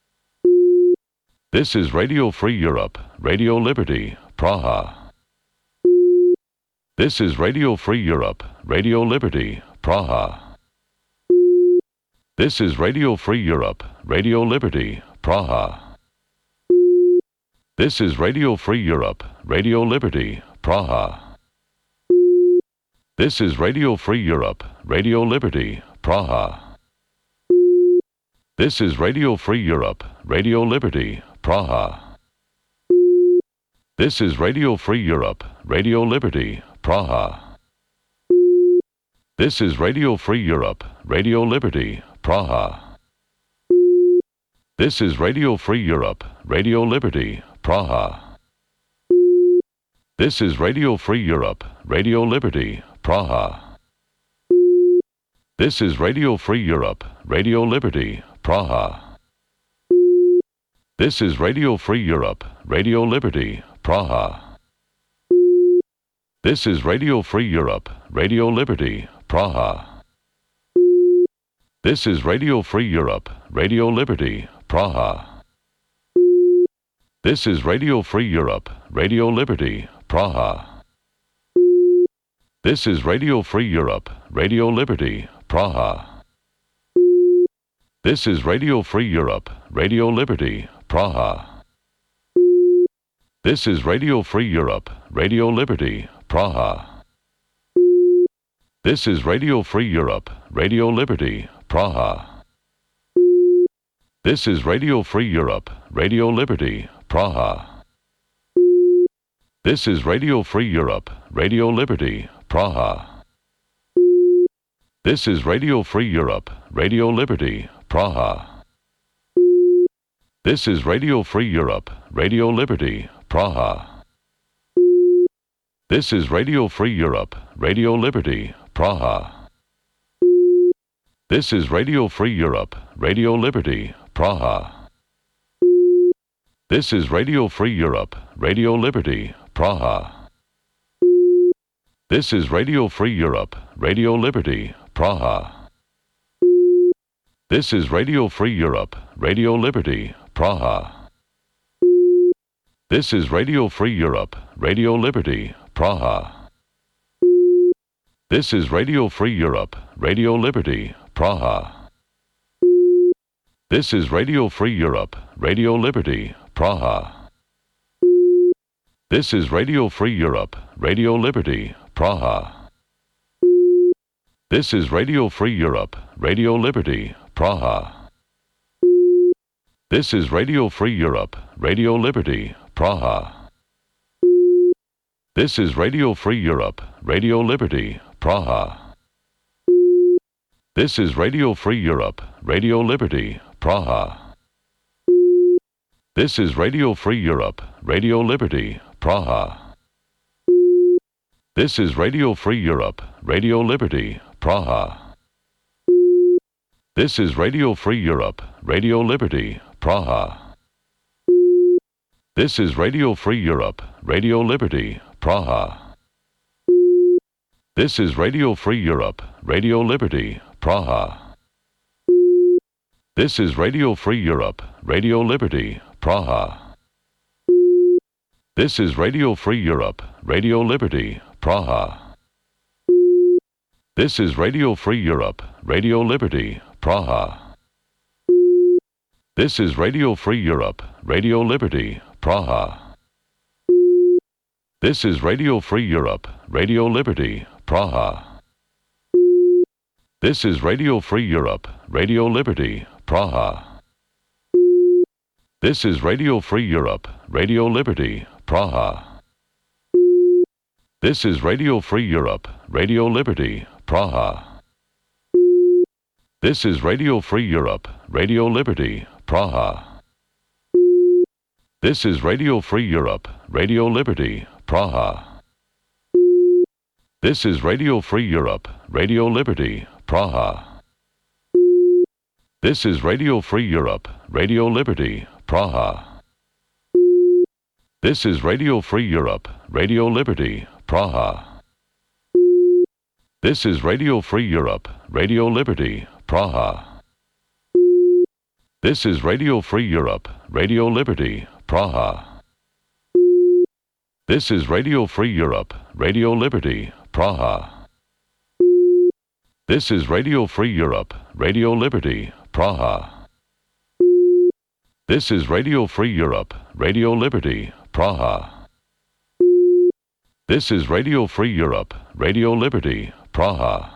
S4: This is Radio Free Europe, Radio Liberty, Praha. This is Radio Free Europe, Radio Liberty, Praha. This is Radio Free Europe, Radio Liberty, Praha. This is Radio Free Europe, Radio Liberty, Praha. This is Radio Free Europe, Radio Liberty, Praha. This is Radio Free Europe, Radio Liberty, Praha. This is Radio Free Europe, Radio Liberty, Praha. This is Radio Free Europe, Radio Liberty, Praha. This is Radio Free Europe, Radio Liberty, Praha. This is Radio Free Europe, Radio Liberty, Praha. This is Radio Free Europe, Radio Liberty, Praha. This is Radio Free Europe, Radio Liberty, Praha. This is Radio Free Europe, Radio Liberty, Praha. This is Radio Free Europe, Radio Liberty, Praha. This is Radio Free Europe, Radio Liberty, Praha. This is Radio Free Europe, Radio Liberty, Praha. This is Radio Free Europe, Radio Liberty, Praha. This is Radio Free Europe, Radio Liberty, Praha. This is Radio Free Europe, Radio Liberty, Praha. This is Radio Free Europe, Radio Liberty, Praha. This is Radio Free Europe, Radio Liberty, Praha. This is Radio Free Europe, Radio Liberty, Praha. This is Radio Free Europe, Radio Liberty, Praha. This is Radio Free Europe, Radio Liberty, Praha. This is Radio Free Europe, Radio Liberty, Praha. This is Radio Free Europe, Radio Liberty, Praha. This is Radio Free Europe, Radio Liberty, Praha. This is Radio Free Europe, Radio Liberty, Praha. This is Radio Free Europe, Radio Liberty, Praha. This is Radio Free Europe, Radio Liberty, Praha. This is Radio Free Europe, Radio Liberty, Praha. This is Radio Free Europe, Radio Liberty, Praha. This is Radio Free Europe, Radio Liberty, Praha. This is Radio Free Europe, Radio Liberty, Praha. This is Radio Free Europe, Radio Liberty, Praha. This is Radio Free Europe, Radio Liberty, Praha. This is Radio Free Europe, Radio Liberty, Praha. This is Radio Free Europe, Radio Liberty, Praha. This is Radio Free Europe, Radio Liberty, Praha. This is Radio Free Europe, Radio Liberty, Praha. This is Radio Free Europe, Radio Liberty, Praha. This is Radio Free Europe, Radio Liberty, Praha. This is Radio Free Europe, Radio Liberty, Praha. This is Radio Free Europe, Radio Liberty, Praha. This is Radio Free Europe, Radio Liberty, Praha. This is Radio Free Europe, Radio Liberty, Praha. This is Radio Free Europe, Radio Liberty, Praha. This is Radio Free Europe, Radio Liberty, Praha. This is Radio Free Europe, Radio Liberty, Praha. This is Radio Free Europe, Radio Liberty, Praha. This is Radio Free Europe, Radio Liberty, Praha. This is Radio Free Europe, Radio Liberty, Praha. This is Radio Free Europe, Radio Liberty, Praha. This is Radio Free Europe, Radio Liberty, Praha. This is Radio Free Europe, Radio Liberty, Praha. This is Radio Free Europe, Radio Liberty, Praha. This is Radio Free Europe, Radio Liberty, Praha. This is Radio Free Europe, Radio Liberty, Praha. This is Radio Free Europe, Radio Liberty, Praha. This is Radio Free Europe, Radio Liberty, Praha.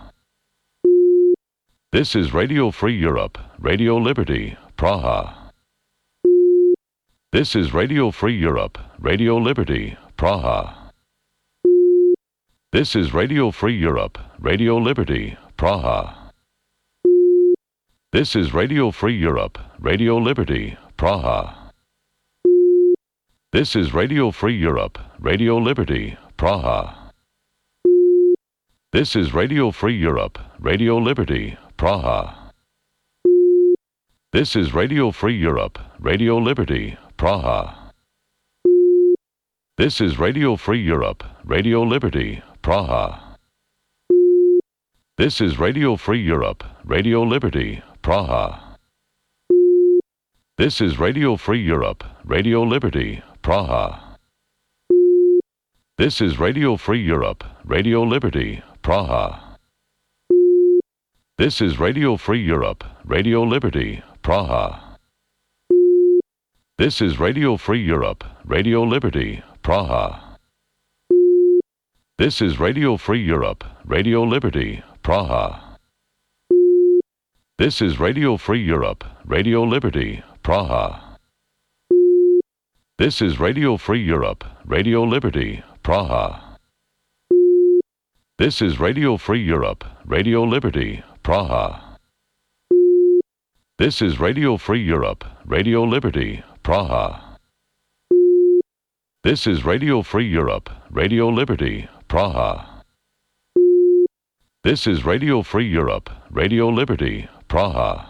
S4: This is Radio Free Europe, Radio Liberty, Praha. This is Radio Free Europe, Radio Liberty, Praha. This is Radio Free Europe, Radio Liberty, Praha. This is Radio Free Europe, Radio Liberty, Praha. This is Radio Free Europe, Radio Liberty, Praha. This is Radio Free Europe, Radio Liberty, Praha. This is Radio Free Europe, Radio Liberty, Praha. This is Radio Free Europe, Radio Liberty, Praha. This is Radio Free Europe, Radio Liberty, Praha. This is Radio Free Europe, Radio Liberty, Praha. This is Radio Free Europe, Radio Liberty, Praha. This is Radio Free Europe, Radio Liberty, Praha. This is Radio Free Europe, Radio Liberty, Praha. This is Radio Free Europe, Radio Liberty, Praha. This is Radio Free Europe, Radio Liberty, Praha. This is Radio Free Europe, Radio Liberty, Praha. This is Radio Free Europe, Radio Liberty, Praha. This is Radio Free Europe, Radio Liberty, Praha. This is Radio Free Europe, Radio Liberty, Praha. This is Radio Free Europe, Radio Liberty, Praha.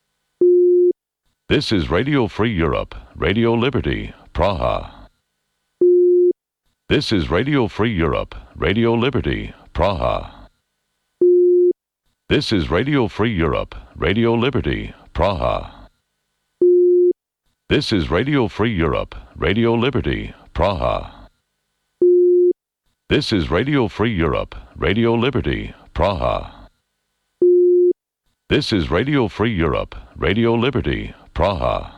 S4: This is Radio Free Europe, Radio Liberty, Praha. This is Radio Free Europe, Radio Liberty, Praha. This is Radio Free Europe, Radio Liberty, Praha. This is Radio Free Europe, Radio Liberty, Praha. This is Radio Free Europe, Radio Liberty, Praha. This is Radio Free Europe, Radio Liberty, Praha.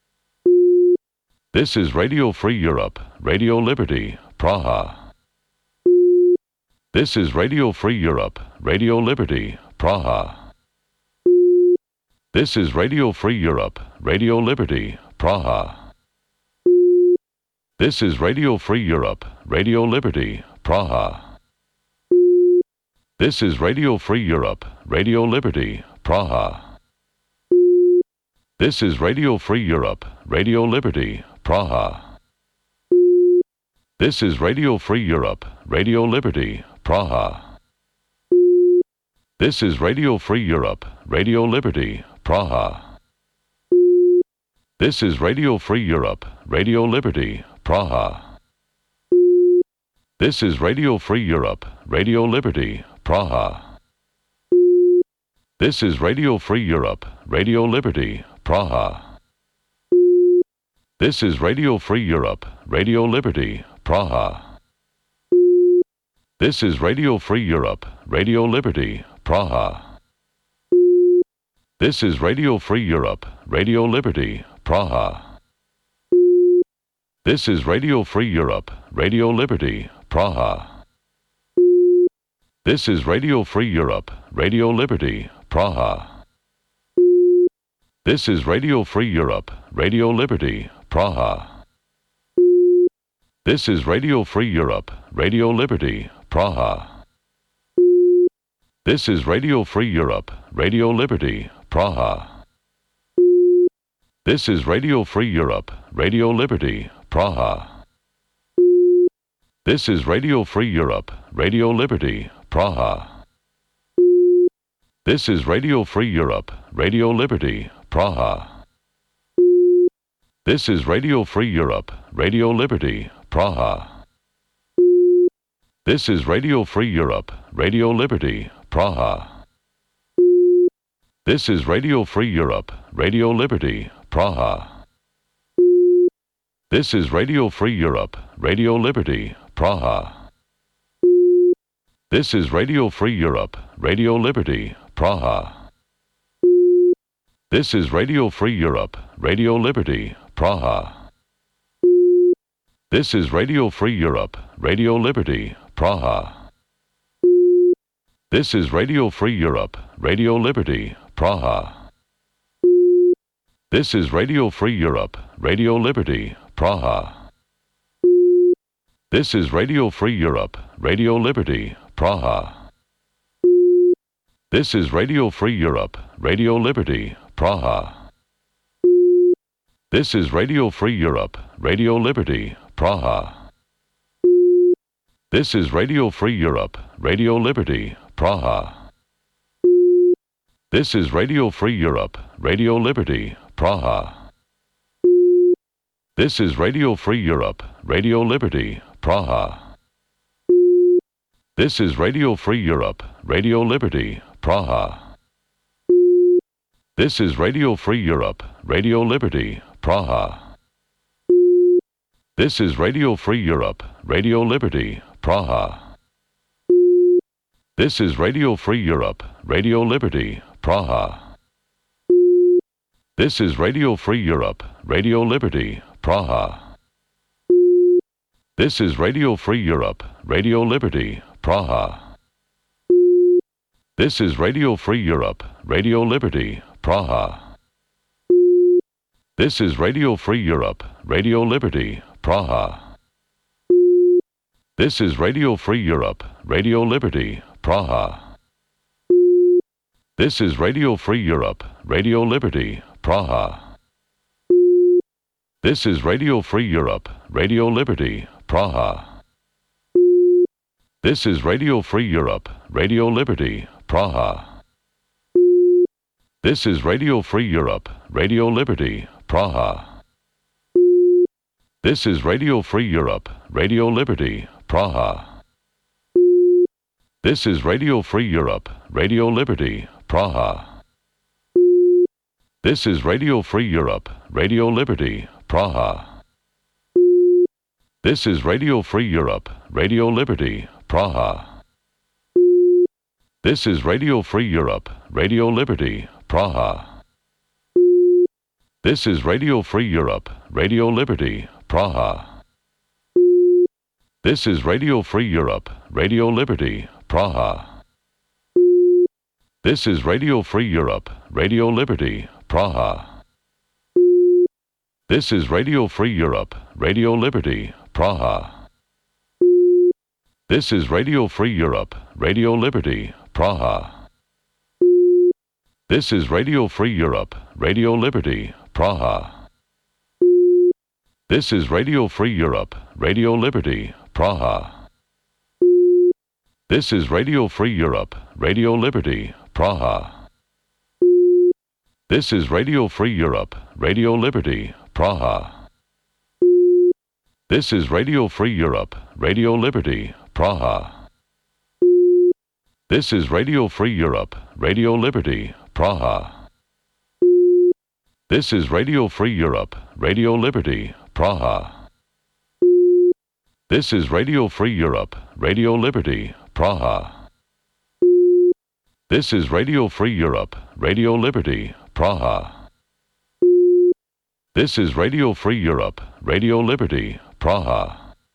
S4: This is Radio Free Europe, Radio Liberty, Praha. This is Radio Free Europe, Radio Liberty, Praha. This is Radio Free Europe, Radio Liberty, Praha. This is Radio Free Europe, Radio Liberty, Praha. This is Radio Free Europe, Radio Liberty, Praha. This is Radio Free Europe, Radio Liberty, Praha. This is Radio Free Europe, Radio Liberty, Praha. This is Radio Free Europe, Radio Liberty, Praha. This is Radio Free Europe, Radio Liberty, Praha. This is Radio Free Europe, Radio Liberty, Praha. This is Radio Free Europe, Radio Liberty, Praha. This is Radio Free Europe, Radio Liberty, Praha. This is Radio Free Europe, Radio Liberty, Praha. This is Radio Free Europe, Radio Liberty, Praha. This is Radio Free Europe, Radio Liberty, Praha. This is Radio Free Europe, Radio Liberty, Praha. This is Radio Free Europe, Radio Liberty, Praha. This is Radio Free Europe, Radio Liberty, Praha. This is Radio Free Europe, Radio Liberty, Praha. This is Radio Free Europe, Radio Liberty, Praha. This is Radio Free Europe, Radio Liberty, Praha. This is Radio Free Europe, Radio Liberty, Praha. This is Radio Free Europe, Radio Liberty, Praha. This is Radio Free Europe, Radio Liberty, Praha. This is Radio Free Europe, Radio Liberty, Praha. This is Radio Free Europe, Radio Liberty, Praha. This is Radio Free Europe, Radio Liberty, Praha. This is Radio Free Europe, Radio Liberty, Praha. This is Radio Free Europe, Radio Liberty, Praha. This is Radio Free Europe, Radio Liberty, Praha. This is Radio Free Europe, Radio Liberty, Praha. This is Radio Free Europe, Radio Liberty, Praha. This is Radio Free Europe, Radio Liberty, Praha. This is Radio Free Europe, Radio Liberty, Praha. This is Radio Free Europe, Radio Liberty, Praha. This is Radio Free Europe, Radio Liberty, Praha. This is Radio Free Europe, Radio Liberty, Praha. This is Radio Free Europe, Radio Liberty, Praha. This is Radio Free Europe, Radio Liberty, Praha. This is Radio Free Europe, Radio Liberty, Praha. This is Radio Free Europe, Radio Liberty, Praha. This is Radio Free Europe, Radio Liberty, Praha. This is Radio Free Europe, Radio Liberty, Praha. This is Radio Free Europe, Radio Liberty, Praha. This is Radio Free Europe, Radio Liberty, Praha. This is Radio Free Europe, Radio Liberty, Praha. This is Radio Free Europe, Radio Liberty, Praha. This is Radio Free Europe, Radio Liberty, Praha. This is Radio Free Europe, Radio Liberty, Praha. This is Radio Free Europe, Radio Liberty, Praha. This is Radio Free Europe, Radio Liberty, Praha. This is Radio Free Europe, Radio Liberty, Praha. This is Radio Free Europe, Radio Liberty, Praha. This is Radio Free Europe, Radio Liberty, Praha. This is Radio Free Europe, Radio Liberty, Praha. This is Radio Free Europe, Radio Liberty, Praha. This is Radio Free Europe, Radio Liberty, Praha. This is Radio Free Europe, Radio Liberty, Praha. This is Radio Free Europe, Radio Liberty, Praha. This is Radio Free Europe, Radio Liberty, Praha. This is Radio Free Europe, Radio Liberty, Praha. This is Radio Free Europe, Radio Liberty, Praha. This is Radio Free Europe, Radio Liberty, Praha. This is Radio Free Europe, Radio Liberty, Praha. This is Radio Free Europe, Radio Liberty, Praha. This is Radio Free Europe, Radio Liberty, Praha. This is Radio Free Europe, Radio Liberty, Praha. This is Radio Free Europe, Radio Liberty, Praha. This is Radio Free Europe, Radio Liberty, Praha. This is Radio Free Europe, Radio Liberty, Praha.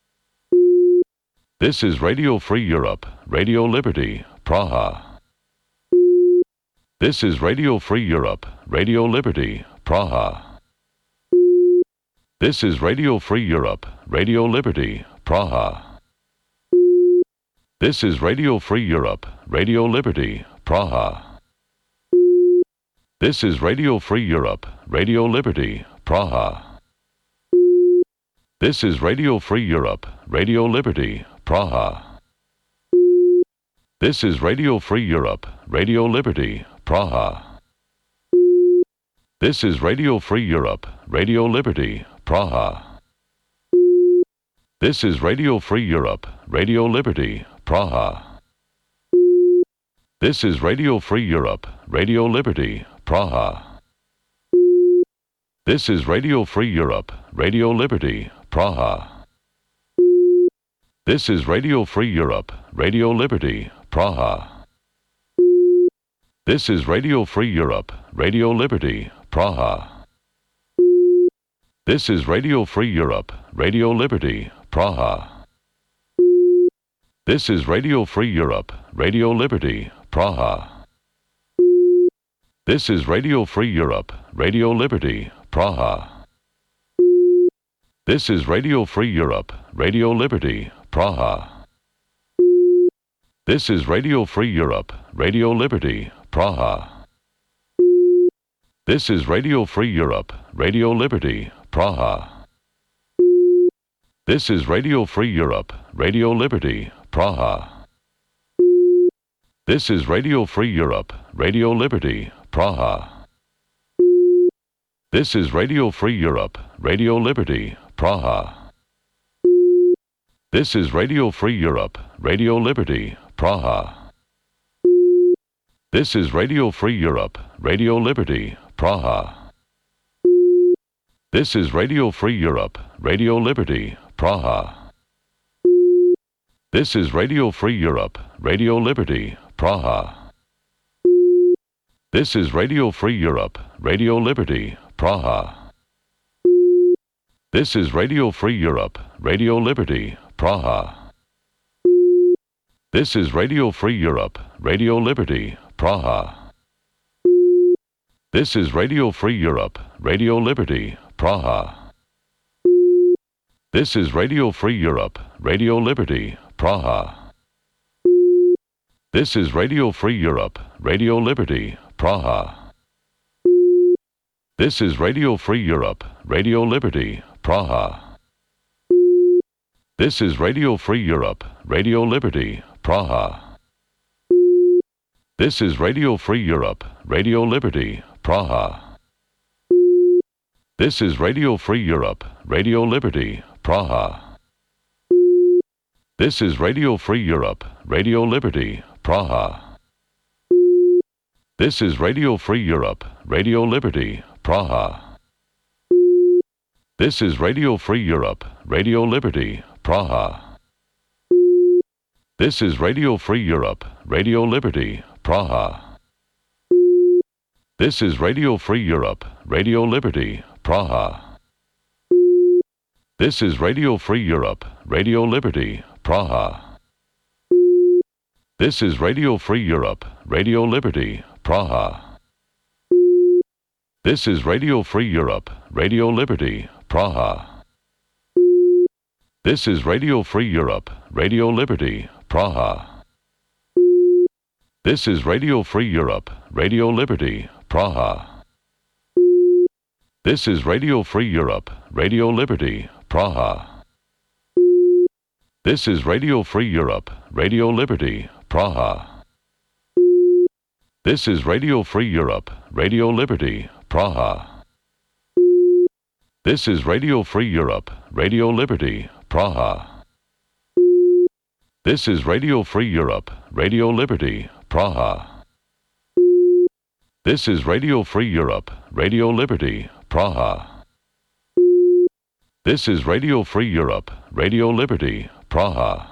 S4: This is Radio Free Europe, Radio Liberty, Praha. This is Radio Free Europe, Radio Liberty, Praha. This is Radio Free Europe, Radio Liberty, Praha. This is Radio Free Europe, Radio Liberty, Praha. This is Radio Free Europe, Radio Liberty, Praha. This is Radio Free Europe, Radio Liberty, Praha. This is Radio Free Europe, Radio Liberty, Praha. This is Radio Free Europe, Radio Liberty, Praha. This is Radio Free Europe, Radio Liberty, Praha. This is Radio Free Europe, Radio Liberty, Praha. This is Radio Free Europe, Radio Liberty, Praha. This is Radio Free Europe, Radio Liberty, Praha. This is Radio Free Europe, Radio Liberty, Praha. This is Radio Free Europe, Radio Liberty, Praha. This is Radio Free Europe, Radio Liberty, Praha. This is Radio Free Europe, Radio Liberty, Praha. This is Radio Free Europe, Radio Liberty, Praha. This is Radio Free Europe, Radio Liberty, Praha. This is Radio Free Europe, Radio Liberty, Praha. This is Radio Free Europe, Radio Liberty, Praha. This is Radio Free Europe, Radio Liberty, Praha. This is Radio Free Europe, Radio Liberty, Praha. This is Radio Free Europe, Radio Liberty, Praha. This is Radio Free Europe, Radio Liberty, Praha. This is Radio Free Europe, Radio Liberty, Praha. This is Radio Free Europe, Radio Liberty, Praha. This is Radio Free Europe, Radio Liberty, Praha. This is Radio Free Europe, Radio Liberty, Praha. This is Radio Free Europe, Radio Liberty, Praha. This is Radio Free Europe, Radio Liberty, Praha. This is Radio Free Europe, Radio Liberty, Praha. This is Radio Free Europe, Radio Liberty, Praha. This is Radio Free Europe, Radio Liberty, Praha. This is Radio Free Europe, Radio Liberty, Praha. This is Radio Free Europe, Radio Liberty, Praha. This is Radio Free Europe, Radio Liberty, Praha. This is Radio Free Europe, Radio Liberty, Praha. This is Radio Free Europe, Radio Liberty, Praha. This is Radio Free Europe, Radio Liberty, Praha. This is Radio Free Europe, Radio Liberty, Praha. This is Radio Free Europe, Radio Liberty, Praha. This is Radio Free Europe, Radio Liberty, Praha. This is Radio Free Europe, Radio Liberty, Praha. This is Radio Free Europe, Radio Liberty, Praha. This is Radio Free Europe, Radio Liberty, Praha. This is Radio Free Europe, Radio Liberty, Praha. This is Radio Free Europe, Radio Liberty, Praha. This is Radio Free Europe, Radio Liberty, Praha. This is Radio Free Europe, Radio Liberty, Praha. This is Radio Free Europe, Radio Liberty, Praha. This is Radio Free Europe, Radio Liberty, Praha. This is Radio Free Europe, Radio Liberty, Praha. This is Radio Free Europe, Radio Liberty, Praha.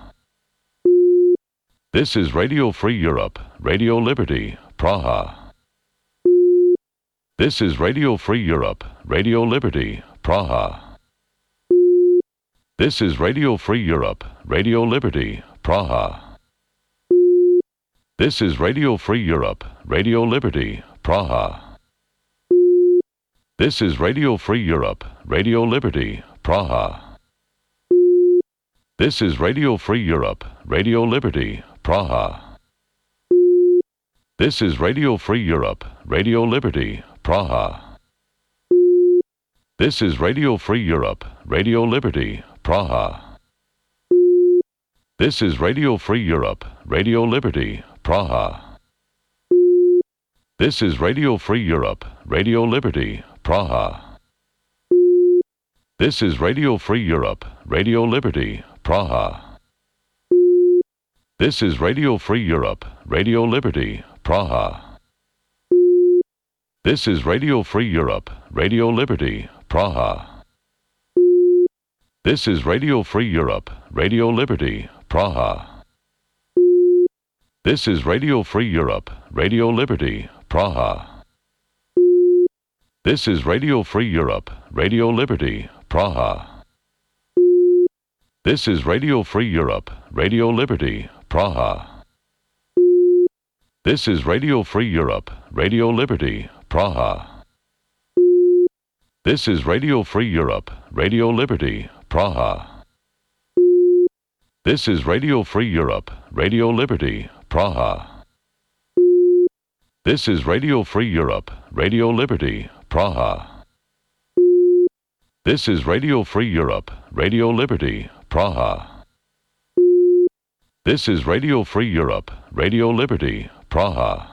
S4: This is Radio Free Europe, Radio Liberty, Praha. This is Radio Free Europe, Radio Liberty, Praha. This is Radio Free Europe, Radio Liberty, Praha. This is Radio Free Europe, Radio Liberty, Praha. This is Radio Free Europe, Radio Liberty, Praha. This is Radio Free Europe, Radio Liberty, Praha. This is Radio Free Europe, Radio Liberty, Praha. This is Radio Free Europe, Radio Liberty, Praha. This is Radio Free Europe, Radio Liberty, Praha. This is Radio Free Europe, Radio Liberty, Praha. This is Radio Free Europe, Radio Liberty, Praha. This is Radio Free Europe, Radio Liberty, Praha. This is Radio Free Europe, Radio Liberty, Praha. This is Radio Free Europe, Radio Liberty, Praha. This is Radio Free Europe, Radio Liberty, Praha. This is Radio Free Europe, Radio Liberty, Praha. This is Radio Free Europe, Radio Liberty, Praha. This is Radio Free Europe, Radio Liberty, Praha. This is Radio Free Europe, Radio Liberty, Praha. This is Radio Free Europe, Radio Liberty, Praha. This is Radio Free Europe, Radio Liberty, Praha. This is Radio Free Europe, Radio Liberty, Praha. This is Radio Free Europe, Radio Liberty, Praha.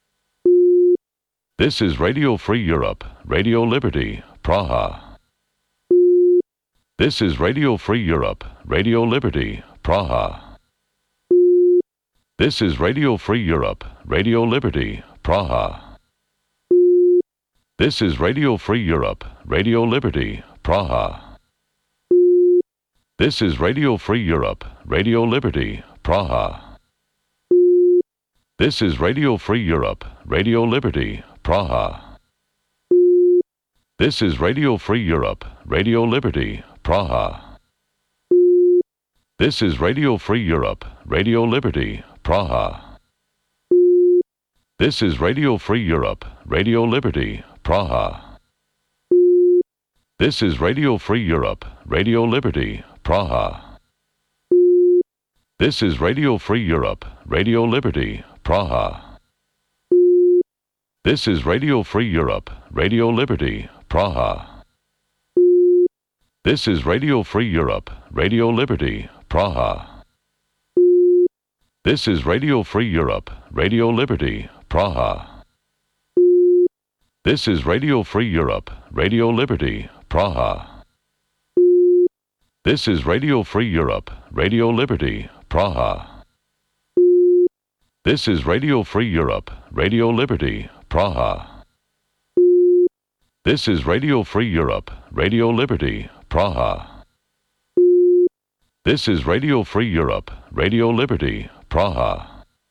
S4: This is Radio Free Europe, Radio Liberty, Praha. This is Radio Free Europe, Radio Liberty, Praha. This is Radio Free Europe, Radio Liberty, Praha. This is Radio Free Europe, Radio Liberty, Praha. This is Radio Free Europe, Radio Liberty, Praha. This is Radio Free Europe, Radio Liberty, Praha. This is Radio Free Europe, Radio Liberty, Praha. This is Radio Free Europe, Radio Liberty, Praha. This is Radio Free Europe, Radio Liberty, Praha. This is Radio Free Europe, Radio Liberty, Praha. This is Radio Free Europe, Radio Liberty, Praha. This is Radio Free Europe, Radio Liberty, Praha. This is Radio Free Europe, Radio Liberty, Praha. This is Radio Free Europe, Radio Liberty, Praha. This is Radio Free Europe, Radio Liberty, Praha. This is Radio Free Europe, Radio Liberty, Praha. This is Radio Free Europe, Radio Liberty, Praha. This is Radio Free Europe, Radio Liberty, Praha. This is Radio Free Europe, Radio Liberty, Praha.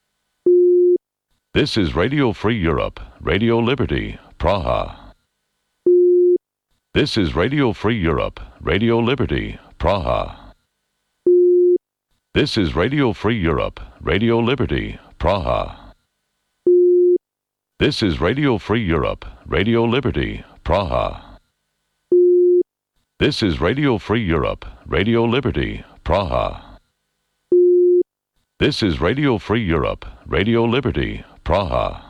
S4: This is Radio Free Europe, Radio Liberty, Praha. This is Radio Free Europe, Radio Liberty, Praha. This is Radio Free Europe, Radio Liberty, Praha. This is Radio Free Europe, Radio Liberty, Praha. This is Radio Free Europe, Radio Liberty, Praha. This is Radio Free Europe, Radio Liberty, Praha.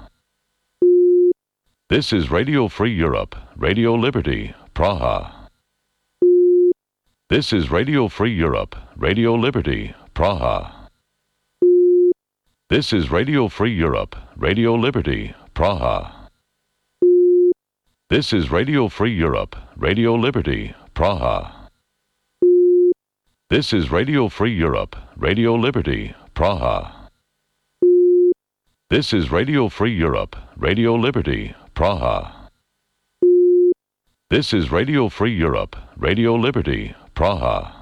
S4: This is Radio Free Europe, Radio Liberty, Praha. This is Radio Free Europe, Radio Liberty, Praha. This is Radio Free Europe, Radio Liberty, Praha. This is Radio Free Europe, Radio Liberty, Praha. This is Radio Free Europe, Radio Liberty, Praha. This is Radio Free Europe, Radio Liberty, Praha. This is Radio Free Europe, Radio Liberty, Praha.